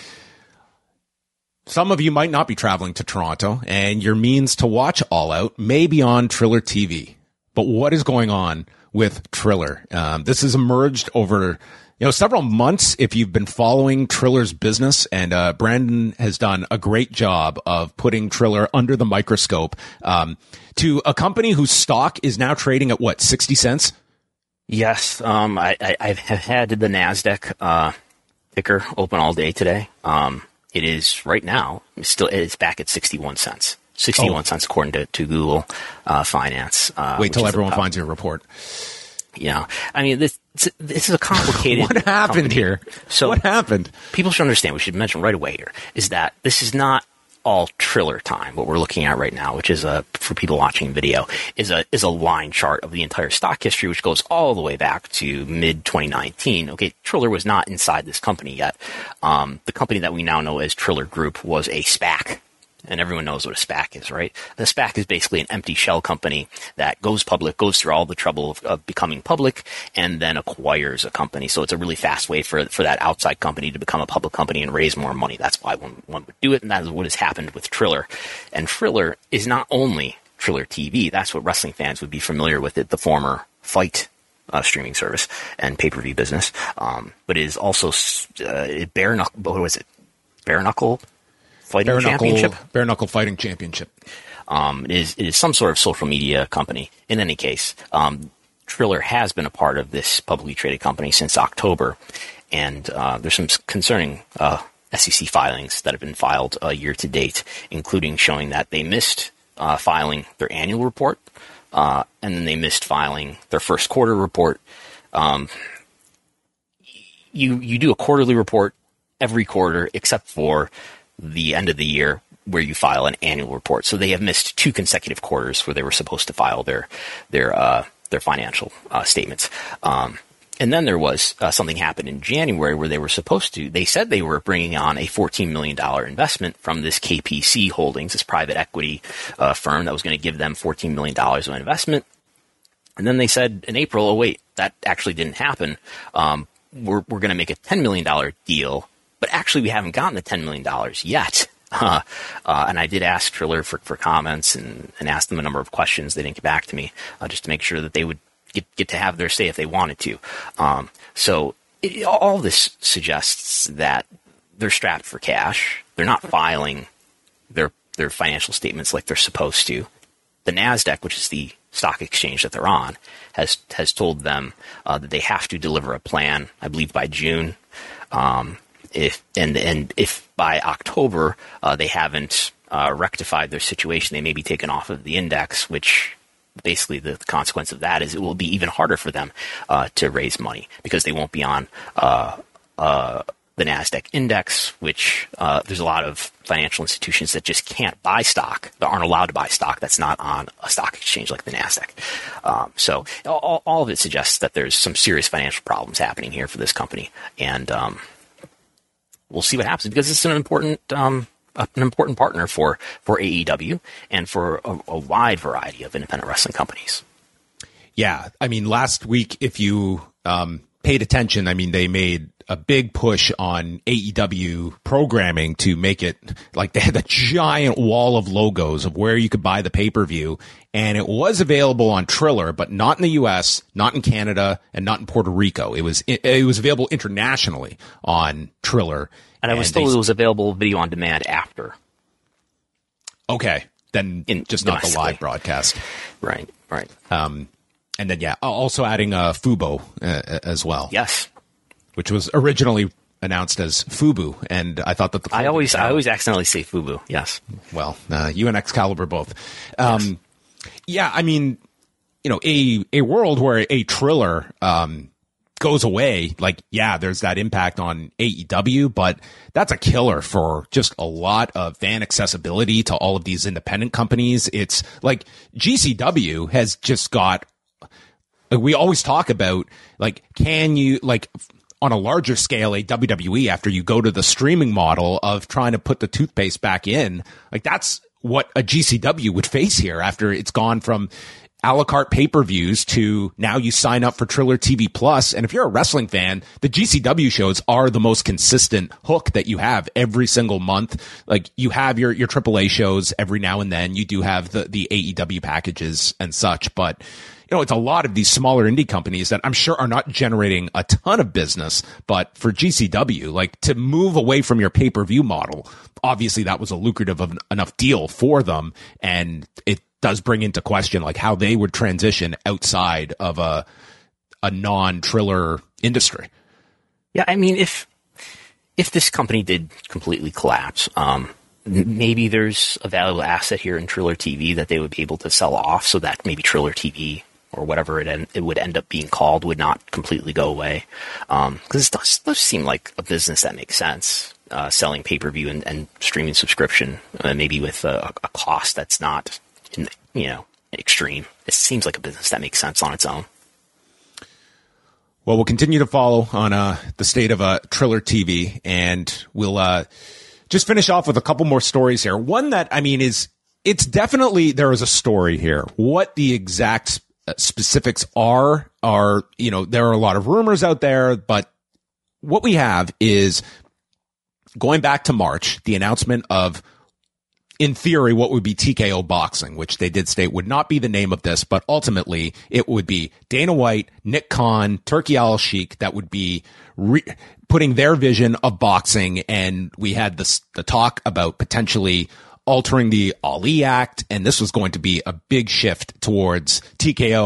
Some of you might not be traveling to Toronto, and your means to watch All Out may be on Triller T V. But what is going on with Triller? Um, this has emerged over, you know, several months. If you've been following Triller's business, and uh, Brandon has done a great job of putting Triller under the microscope, um, to a company whose stock is now trading at what, sixty cents? Yes. Um, I, I, I have had the NASDAQ uh, ticker open all day today. Um, it is right now, it's still, it's back at sixty-one cents. sixty-one oh. cents according to, to Google uh, Finance. Uh, Wait till everyone finds your report. Yeah. I mean, this this is a complicated What happened company. here? So what happened? People should understand, we should mention right away here, is that this is not all Triller time. What we're looking at right now, which is a, for people watching video, is a is a line chart of the entire stock history, which goes all the way back to mid twenty nineteen. Okay, Triller was not inside this company yet. Um, the company that we now know as Triller Group was a SPAC. And everyone knows what a SPAC is, right? The SPAC is basically an empty shell company that goes public, goes through all the trouble of, of becoming public, and then acquires a company. So it's a really fast way for for that outside company to become a public company and raise more money. That's why one, one would do it, and that is what has happened with Triller. And Triller is not only Triller T V. That's what wrestling fans would be familiar with it, the former Fight uh, streaming service and pay-per-view business. Um, but it is also uh, bare knuckle, what was it? Bare knuckle? Fighting bare championship, knuckle, bare knuckle fighting championship. Um, it is it is some sort of social media company. In any case, um, Triller has been a part of this publicly traded company since October, and uh, there's some concerning uh, S E C filings that have been filed uh, year to date, including showing that they missed uh, filing their annual report, uh, and then they missed filing their first quarter report. Um, you you do a quarterly report every quarter except for the end of the year, where you file an annual report. So they have missed two consecutive quarters where they were supposed to file their their uh, their financial uh, statements. Um, and then there was uh, something happened in January where they were supposed to. They said they were bringing on a fourteen million dollars investment from this K P C Holdings, this private equity uh, firm that was going to give them fourteen million dollars of investment. And then they said in April, oh wait, that actually didn't happen. Um, we're we're going to make a ten million dollars deal, but actually we haven't gotten the ten million dollars yet. Uh, uh, and I did ask Triller for, for comments and, and asked them a number of questions. They didn't get back to me uh, just to make sure that they would get, get to have their say if they wanted to. Um, so it, all this suggests that they're strapped for cash. They're not filing their their financial statements like they're supposed to. The NASDAQ, which is the stock exchange that they're on, has has told them uh, that they have to deliver a plan, I believe, by June. Um, if and and if by October uh, they haven't uh, rectified their situation, they may be taken off of the index, which basically the consequence of that is it will be even harder for them uh, to raise money because they won't be on uh, uh, the NASDAQ index, which uh, there's a lot of financial institutions that just can't buy stock, that aren't allowed to buy stock that's not on a stock exchange like the NASDAQ. Um, so all, all of it suggests that there's some serious financial problems happening here for this company. And um, we'll see what happens because it's an important um, an important partner for, for A E W and for a, a wide variety of independent wrestling companies. Yeah. I mean, last week, if you um, paid attention, I mean, they made a big push on A E W programming to make it like they had a giant wall of logos of where you could buy the pay-per-view. And it was available on Triller, but not in the U S, not in Canada, and not in Puerto Rico. It was, it, it was available internationally on Triller. And I was told it was available video on demand after. Okay. Then in, just not the live broadcast. Right. Right. Um, and then, yeah, also adding uh, Fubo uh, as well. Yes. Which was originally announced as Fubu, and I thought that the I always I always accidentally say Fubu. Yes. Well, uh, you and Excalibur both. Um, yes. Yeah, I mean, you know, a a world where a Triller um, goes away, like, yeah, there's that impact on A E W, but that's a killer for just a lot of fan accessibility to all of these independent companies. It's like G C W has just got. We always talk about like, can you like. on a larger scale, a W W E, after you go to the streaming model of trying to put the toothpaste back in, like that's what a G C W would face here after it's gone from a la carte pay-per-views to now you sign up for Triller T V Plus. And if you're a wrestling fan, the G C W shows are the most consistent hook that you have every single month. Like you have your, your triple A shows every now and then. You do have the, the A E W packages and such, but you know, it's a lot of these smaller indie companies that I'm sure are not generating a ton of business, but for G C W, like to move away from your pay-per-view model, obviously that was a lucrative enough deal for them. And it does bring into question like how they would transition outside of a, a non-Triller industry. Yeah. I mean, if, if this company did completely collapse, um, maybe there's a valuable asset here in Triller T V that they would be able to sell off so that maybe Triller T V or whatever it, en- it would end up being called would not completely go away. Um, cause it does, does seem like a business that makes sense, uh, selling pay-per-view and, and streaming subscription, uh, maybe with a, a cost that's not, in, you know, extreme. It seems like a business that makes sense on its own. Well, we'll continue to follow on, uh, the state of, uh, Triller T V, and we'll, uh, just finish off with a couple more stories here. One that, I mean, is, it's definitely, there is a story here. What the exact specifics are, are, you know, there are a lot of rumors out there, but what we have is going back to March, the announcement of, in theory, what would be T K O Boxing, which they did state would not be the name of this, but ultimately it would be Dana White, Nick Khan, Turki Al-Sheikh that would be re- putting their vision of boxing. And we had this, the talk about potentially altering the Ali Act. And this was going to be a big shift towards T K O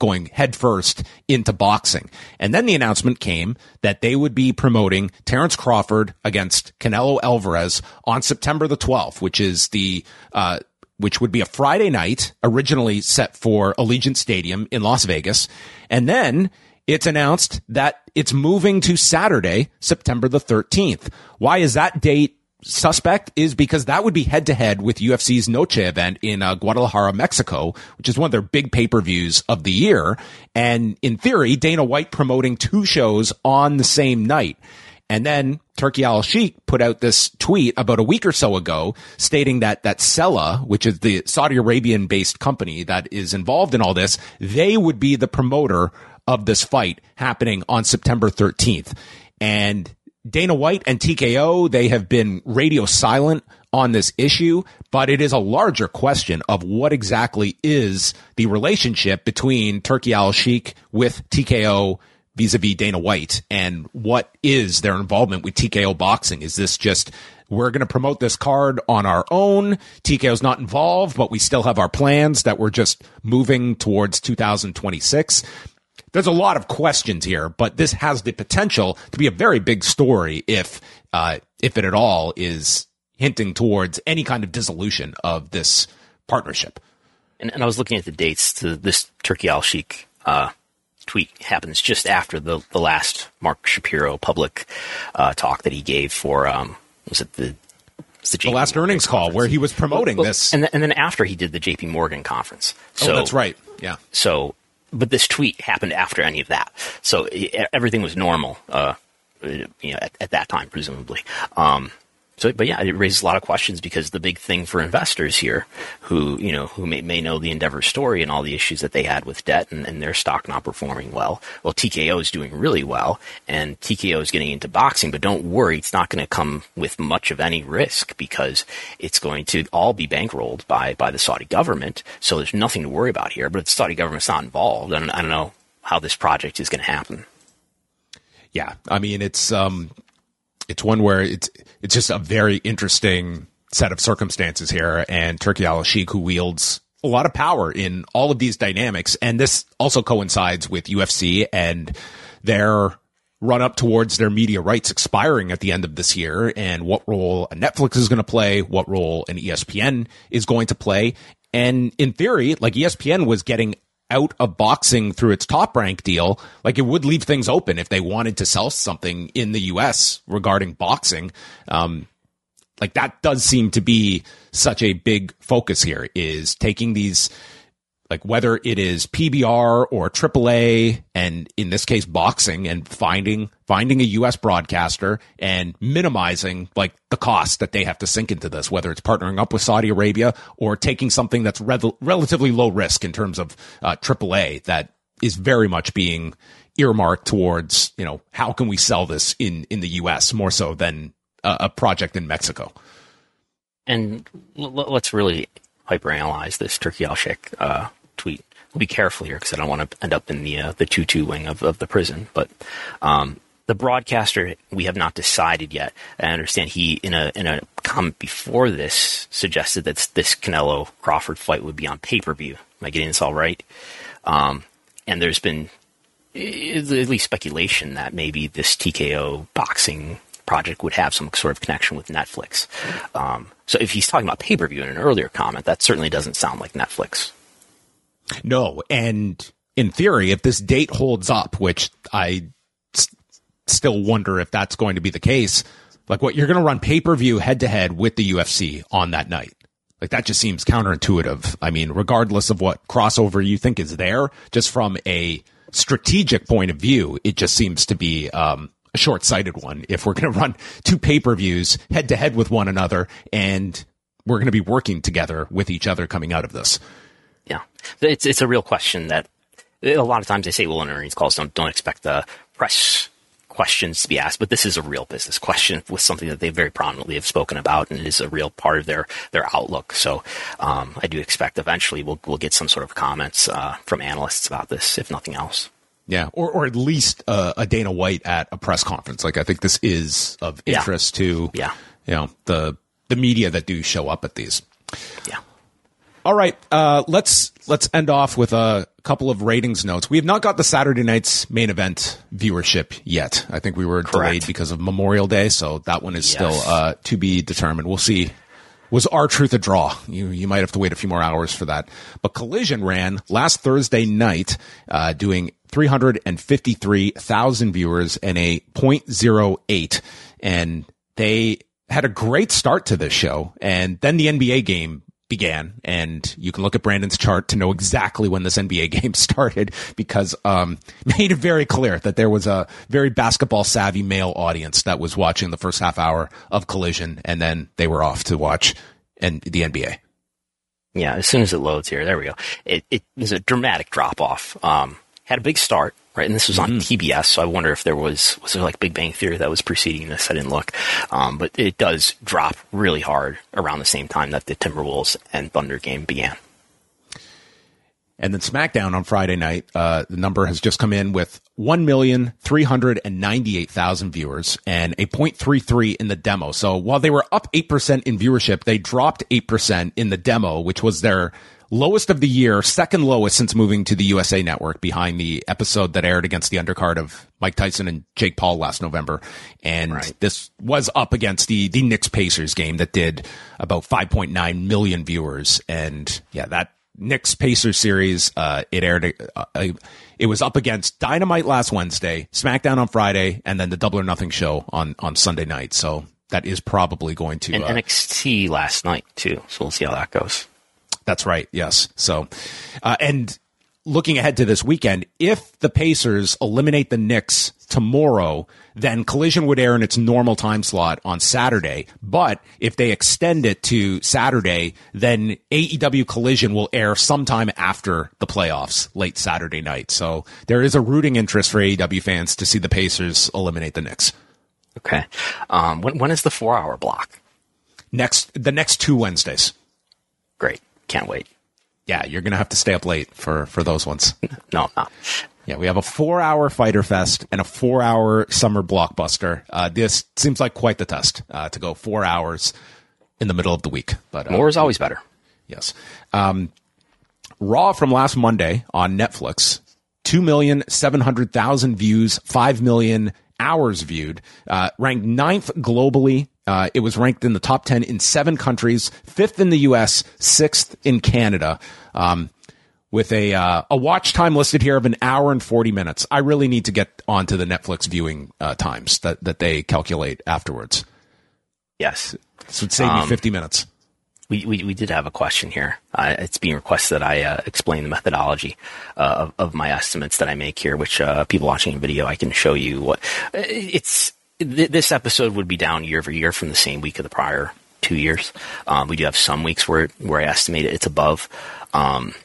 going headfirst into boxing. And then the announcement came that they would be promoting Terrence Crawford against Canelo Alvarez on September the twelfth, which is the, uh, which would be a Friday night, originally set for Allegiant Stadium in Las Vegas. And then it's announced that it's moving to Saturday, September the thirteenth. Why is that date suspect? Is because that would be head to head with U F C's Noche event in uh, Guadalajara, Mexico, which is one of their big pay-per-views of the year. And in theory, Dana White promoting two shows on the same night. And then Turki Al-Sheikh put out this tweet about a week or so ago stating that that Sella, which is the Saudi Arabian based company that is involved in all this, they would be the promoter of this fight happening on September thirteenth. And Dana White and T K O, they have been radio silent on this issue, but it is a larger question of what exactly is the relationship between Turki Al-Sheikh with T K O vis-a-vis Dana White, and what is their involvement with T K O Boxing? Is this just, we're going to promote this card on our own, T K O's not involved, but we still have our plans that we're just moving towards two thousand twenty-six? There's a lot of questions here, but this has the potential to be a very big story if, uh, if it at all is hinting towards any kind of dissolution of this partnership. And, and I was looking at the dates to this Turki Al-Sheikh, uh, tweet happens just after the, the last Mark Shapiro public, uh, talk that he gave for, um, was it the, the, the last earnings call where he was promoting well, this. And, th- and then after he did the J P Morgan conference. So, oh, that's right. Yeah. So, but this tweet happened after any of that. So everything was normal, uh, you know, at, at that time, presumably. Um, so, but yeah, it raises a lot of questions because the big thing for investors here who, you know, who may, may know the Endeavor story and all the issues that they had with debt and, and their stock not performing well. Well, T K O is doing really well and T K O is getting into boxing, but don't worry, it's not going to come with much of any risk because it's going to all be bankrolled by, by the Saudi government. So there's nothing to worry about here, but if the Saudi government's not involved, and I don't know how this project is going to happen. Yeah. I mean, it's, um, it's one where it's it's just a very interesting set of circumstances here, and Turki Al-Sheikh, who wields a lot of power in all of these dynamics, and this also coincides with U F C and their run up towards their media rights expiring at the end of this year, and what role Netflix is going to play, what role an E S P N is going to play, and in theory, like E S P N was getting out of boxing through its Top Rank deal, like it would leave things open if they wanted to sell something in the U S regarding boxing. Um, like that does seem to be such a big focus here, is taking these, like whether it is P B R or triple A, and in this case boxing, and finding finding a U S broadcaster and minimizing like the cost that they have to sink into this, whether it's partnering up with Saudi Arabia or taking something that's re- relatively low risk in terms of uh, triple A that is very much being earmarked towards, you know, how can we sell this in, in the U S more so than a, a project in Mexico. And l- let's really hyperanalyze this Turki Al-Sheikh uh, tweet. We'll be careful here because I don't want to end up in the uh, the two two wing of, of the prison. But um, the broadcaster, we have not decided yet. I understand he, in a in a comment before this, suggested that this Canelo Crawford fight would be on pay-per-view. Am I getting this all right? Um, and there's been at least speculation that maybe this T K O boxing project would have some sort of connection with Netflix. Um, so if he's talking about pay-per-view in an earlier comment, that certainly doesn't sound like Netflix. No, and in theory, if this date holds up, which I s- still wonder if that's going to be the case, like what you're going to run pay-per-view head-to-head with the U F C on that night. Like that just seems counterintuitive. I mean, regardless of what crossover you think is there, just from a strategic point of view, it just seems to be um, a short-sighted one. If we're going to run two pay-per-views head-to-head with one another, and we're going to be working together with each other coming out of this. Yeah, it's it's a real question that a lot of times they say, well, in earnings calls, don't don't expect the press questions to be asked, but this is a real business question with something that they very prominently have spoken about, and it is a real part of their their outlook. So um, I do expect eventually we'll we'll get some sort of comments uh, from analysts about this, if nothing else. Yeah, or or at least uh, a Dana White at a press conference. Like I think this is of interest yeah. to yeah. you know the the media that do show up at these. Yeah. All right, uh, let's let's end off with a couple of ratings notes. We have not got the Saturday night's main event viewership yet. I think we were Correct. delayed because of Memorial Day, so that one is yes. still uh, to be determined. We'll see. Was R-Truth a draw? You you might have to wait a few more hours for that. But Collision ran last Thursday night, uh, doing three hundred fifty-three thousand viewers and a point oh eight, and they had a great start to this show, and then the N B A game began, and you can look at Brandon's chart to know exactly when this N B A game started, because um made it very clear that there was a very basketball savvy male audience that was watching the first half hour of Collision, and then they were off to watch and the N B A. Yeah, as soon as it loads here, there we go. It it was a dramatic drop off. Um, had a big start, right? And this was on mm-hmm. T B S, so I wonder if there was, was there like Big Bang Theory that was preceding this? I didn't look. Um, but it does drop really hard around the same time that the Timberwolves and Thunder game began. And then SmackDown on Friday night, uh, the number has just come in with one million three hundred ninety-eight thousand viewers and a point three three in the demo. So while they were up eight percent in viewership, they dropped eight percent in the demo, which was their lowest of the year, second lowest since moving to the U S A Network, behind the episode that aired against the undercard of Mike Tyson and Jake Paul last November. And right. this was up against the, the Knicks Pacers game that did about five point nine million viewers. And yeah, that Knicks Pacers series, uh, it aired, uh, uh, it was up against Dynamite last Wednesday, SmackDown on Friday, and then the Double or Nothing show on, on Sunday night. So that is probably going to, and uh, N X T last night too. So we'll see how that goes. That's right. Yes. So, uh, and looking ahead to this weekend, if the Pacers eliminate the Knicks tomorrow, then Collision would air in its normal time slot on Saturday. But if they extend it to Saturday, then A E W Collision will air sometime after the playoffs, late Saturday night. So there is a rooting interest for A E W fans to see the Pacers eliminate the Knicks. Okay. Um, when, when is the four hour block? Next, the next two Wednesdays. Great. Can't wait. Yeah, you're going to have to stay up late for, for those ones. No, no. Yeah, we have a four-hour Fyter Fest and a four-hour Summer Blockbuster. Uh, this seems like quite the test, uh, to go four hours in the middle of the week. But uh, more is always better. Yes. Um, Raw from last Monday on Netflix, two million seven hundred thousand views, five million hours viewed, uh, ranked ninth globally. Uh, it was ranked in the top ten in seven countries, fifth in the U S, sixth in Canada, um, with a uh, a watch time listed here of an hour and forty minutes. I really need to get onto the Netflix viewing uh, times that, that they calculate afterwards. Yes. This would save um, me fifty minutes. We, we we did have a question here. Uh, it's being requested that I uh, explain the methodology uh, of, of my estimates that I make here, which uh, people watching a video, I can show you what it's. This episode would be down year over year from the same week of the prior two years. Um, we do have some weeks where where I estimate it's above. Um,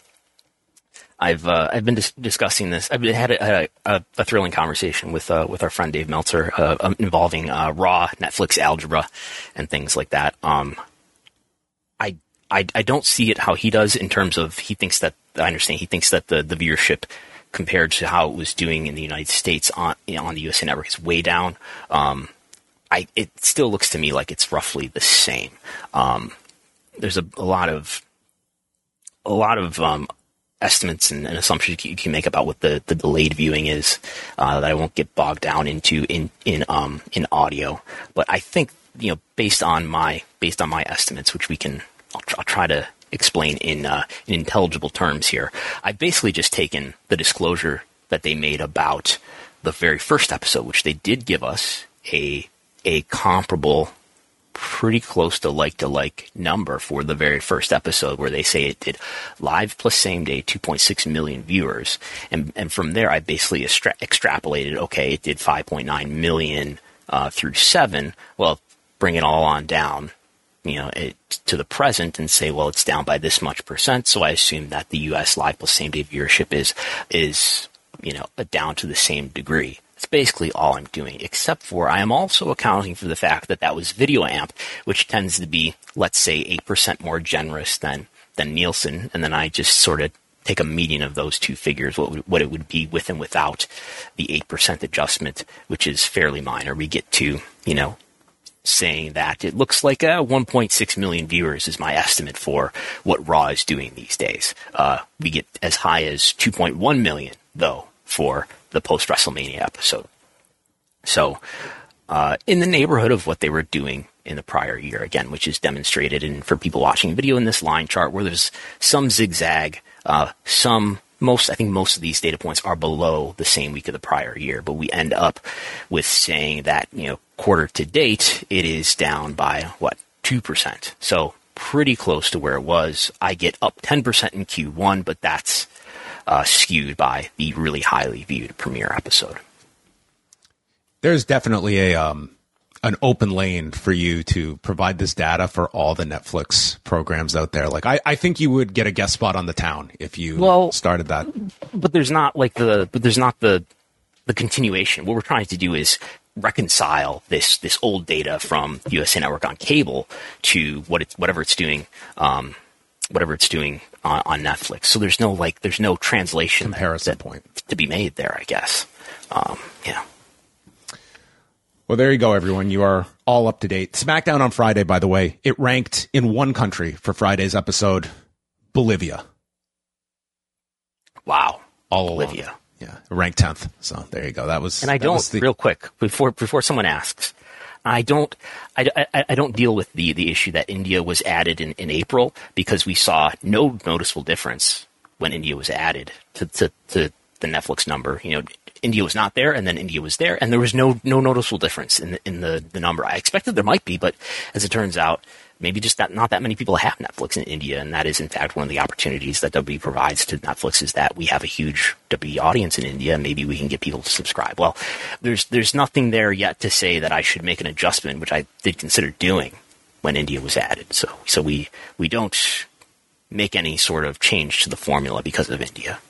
I've uh, I've been dis- discussing this. I've had a, a, a thrilling conversation with uh, with our friend Dave Meltzer uh, involving uh, Raw, Netflix algebra, and things like that. Um, I, I I don't see it how he does in terms of he thinks that I understand he thinks that the the viewership compared to how it was doing in the United States on you know, on the U S A Network is way down. Um, I it still looks to me like it's roughly the same. Um, there's a, a lot of a lot of um, estimates and, and assumptions you can make about what the, the delayed viewing is uh, that I won't get bogged down into in in um in audio. But I think you know based on my based on my estimates, which we can I'll, I'll try to explain in uh, in intelligible terms here. I've basically just taken the disclosure that they made about the very first episode, which they did give us a a comparable, pretty close to like to like number for the very first episode, where they say it did live plus same day two point six million viewers, and and from there I basically extra- extrapolated. Okay, it did five point nine million uh, through seven. Well, bring it all on down. You know, it, to the present and say, well, it's down by this much percent. So I assume that the U S live plus same day viewership is, is, you know, down to the same degree. It's basically all I'm doing, except for I am also accounting for the fact that that was Video Amp, which tends to be, let's say, eight percent more generous than, than Nielsen. And then I just sort of take a median of those two figures, what would, what it would be with and without the eight percent adjustment, which is fairly minor. We get to, you know, saying that it looks like uh, one point six million viewers is my estimate for what Raw is doing these days. Uh, we get as high as two point one million, though, for the post-WrestleMania episode. So uh, in the neighborhood of what they were doing in the prior year, again, which is demonstrated in for people watching video in this line chart where there's some zigzag, uh, some... Most, I think most of these data points are below the same week of the prior year, but we end up with saying that, you know, quarter to date, it is down by, what, two percent. So pretty close to where it was. I get up ten percent in Q one, but that's uh, skewed by the really highly viewed premiere episode. There's definitely a um, an open lane for you to provide this data for all the Netflix programs out there. Like, I, I think you would get a guest spot on The Town if you well, started that. But there's not like the, but there's not the, the continuation. What we're trying to do is reconcile this, this old data from U S A Network on cable to what it's, whatever it's doing, um, whatever it's doing on, on Netflix. So there's no, like, there's no translation comparison that, point to be made there, I guess. Um, yeah. Well, there you go, everyone. You are all up to date. SmackDown on Friday, by the way, it ranked in one country for Friday's episode, Bolivia. Wow. All Bolivia. Along. Yeah, ranked tenth. So there you go. That was. And I don't, the, real quick, before before someone asks, I don't I, I, I don't deal with the, the issue that India was added in, in April because we saw no noticeable difference when India was added to, to, to the Netflix number. You know, India was not there, and then India was there, and there was no no noticeable difference in the, in the, the number. I expected there might be, but as it turns out, maybe just that not that many people have Netflix in India, and that is in fact one of the opportunities that W W E provides to Netflix is that we have a huge W W E audience in India, and maybe we can get people to subscribe. Well, there's there's nothing there yet to say that I should make an adjustment, which I did consider doing when India was added. So so we we don't make any sort of change to the formula because of India.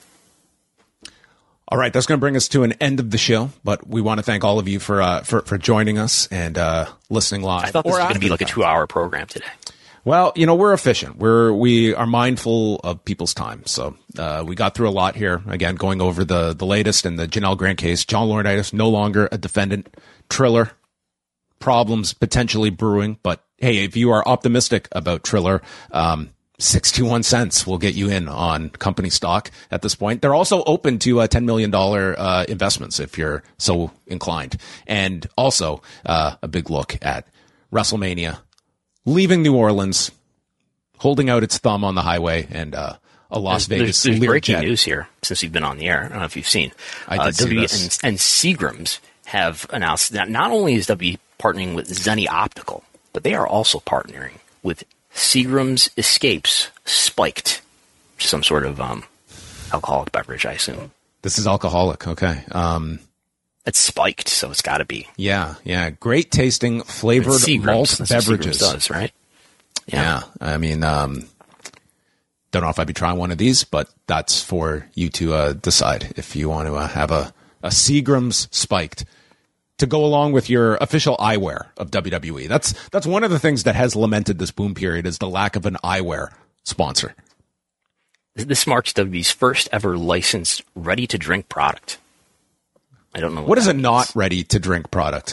All right, that's going to bring us to an end of the show, but we want to thank all of you for uh, for, for joining us and uh, listening live. I thought this was going to be like a two-hour program today. Well, you know, we're efficient. We're we are mindful of people's time, so uh, we got through a lot here. Again, going over the the latest in the Janelle Grant case. John Laurinaitis no longer a defendant. Triller problems potentially brewing, but hey, if you are optimistic about Triller, um, sixty-one cents will get you in on company stock at this point. They're also open to uh, ten million dollars uh, investments if you're so inclined. And also uh, a big look at WrestleMania, leaving New Orleans, holding out its thumb on the highway, and uh, a Las there's, Vegas There's, there's breaking Learjet. news here since we've been on the air. I don't know if you've seen. I did uh, see W this. And, and Seagrams have announced that not only is W W E partnering with Zenni Optical, but they are also partnering with Seagram's Escapes Spiked, some sort of um, alcoholic beverage, I assume. This is alcoholic, okay. Um, it's spiked, so it's got to be. Yeah, yeah. Great tasting flavored malt That's beverages. What Seagram's does, right? Yeah. yeah. I mean, um, don't know if I'd be trying one of these, but that's for you to uh, decide if you want to uh, have a, a Seagram's Spiked to go along with your official eyewear of W W E. That's that's one of the things that has lamented this boom period is the lack of an eyewear sponsor. This marks W W E's first ever licensed ready-to-drink product. I don't know. What, what is a means. not ready-to-drink product?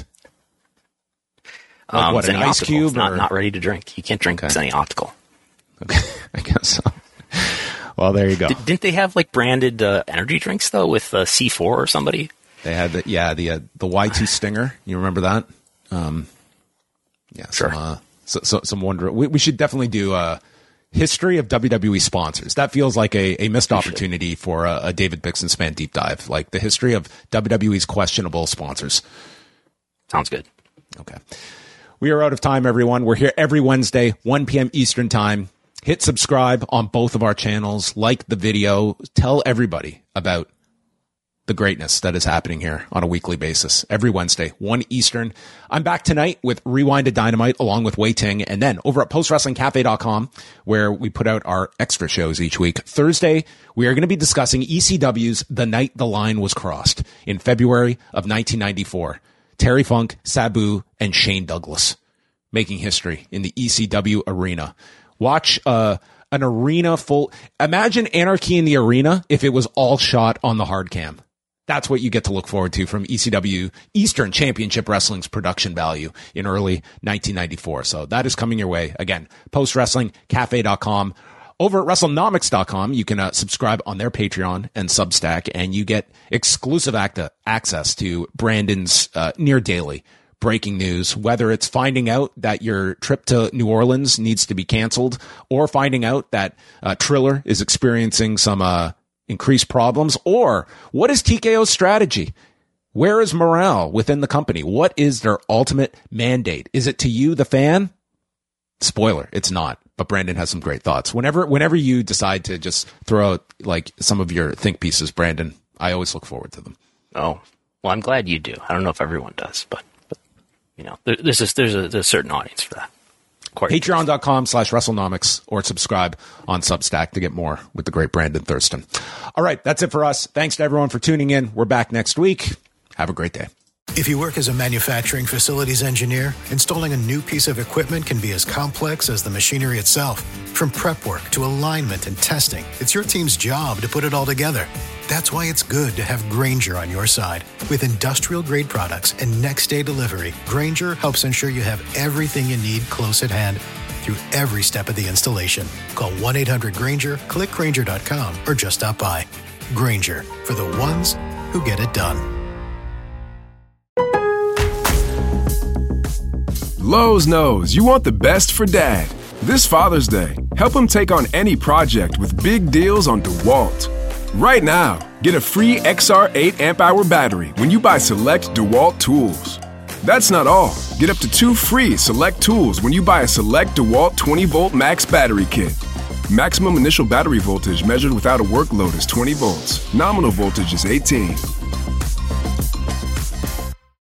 Like um, what, an ice Optical. cube? It's not, or? not ready to drink. You can't drink okay. Zenni Optical. Okay, I guess so. Well, there you go. D- didn't they have like branded uh, energy drinks though with uh, C four or somebody? They had the yeah the uh, the Y two Stinger. You remember that? Um, yeah, sure. Some, uh, so, so, some wonder. We, we should definitely do a history of W W E sponsors. That feels like a, a missed opportunity for a, a David Bixenspan deep dive, like the history of W W E's questionable sponsors. Sounds good. Okay. We are out of time, everyone. We're here every Wednesday, one p.m. Eastern time. Hit subscribe on both of our channels. Like the video. Tell everybody about the greatness that is happening here on a weekly basis. Every Wednesday, one Eastern. I'm back tonight with Rewind to Dynamite along with Wei Ting. And then over at post wrestling cafe dot com, where we put out our extra shows each week. Thursday, we are going to be discussing E C W's The Night the Line Was Crossed in February of nineteen ninety-four. Terry Funk, Sabu, and Shane Douglas making history in the E C W arena. Watch uh, an arena full. Imagine Anarchy in the Arena if it was all shot on the hard cam. That's what you get to look forward to from E C W Eastern Championship Wrestling's production value in early nineteen ninety-four. So that is coming your way. Again, post wrestling cafe dot com. Over at WrestleNomics dot com, you can uh, subscribe on their Patreon and Substack, and you get exclusive acta- access to Brandon's uh, near daily breaking news, whether it's finding out that your trip to New Orleans needs to be canceled or finding out that uh, Triller is experiencing some uh, increased problems, or what is T K O's strategy? Where is morale within the company? What is their ultimate mandate? Is it to you, the fan? Spoiler, it's not. But Brandon has some great thoughts. Whenever, whenever you decide to just throw out like some of your think pieces, Brandon, I always look forward to them. Oh, well, I'm glad you do. I don't know if everyone does, but, but you know, there, there's a, there's a, there's a certain audience for that. Patreon dot com slash WrestleNomics or subscribe on Substack to get more with the great Brandon Thurston. All right, that's it for us. Thanks to everyone for tuning in. We're back next week. Have a great day. If you work as a manufacturing facilities engineer, installing a new piece of equipment can be as complex as the machinery itself. From prep work to alignment and testing, it's your team's job to put it all together. That's why it's good to have Grainger on your side. With industrial-grade products and next-day delivery, Grainger helps ensure you have everything you need close at hand through every step of the installation. Call one eight hundred Grainger, click Grainger dot com, or just stop by. Grainger, for the ones who get it done. Lowe's knows you want the best for dad. This Father's Day, help him take on any project with big deals on DeWalt. Right now, get a free X R eight amp hour battery when you buy select DeWalt tools. That's not all. Get up to two free select tools when you buy a select DeWalt twenty volt max battery kit. Maximum initial battery voltage measured without a work load is twenty volts. Nominal voltage is eighteen.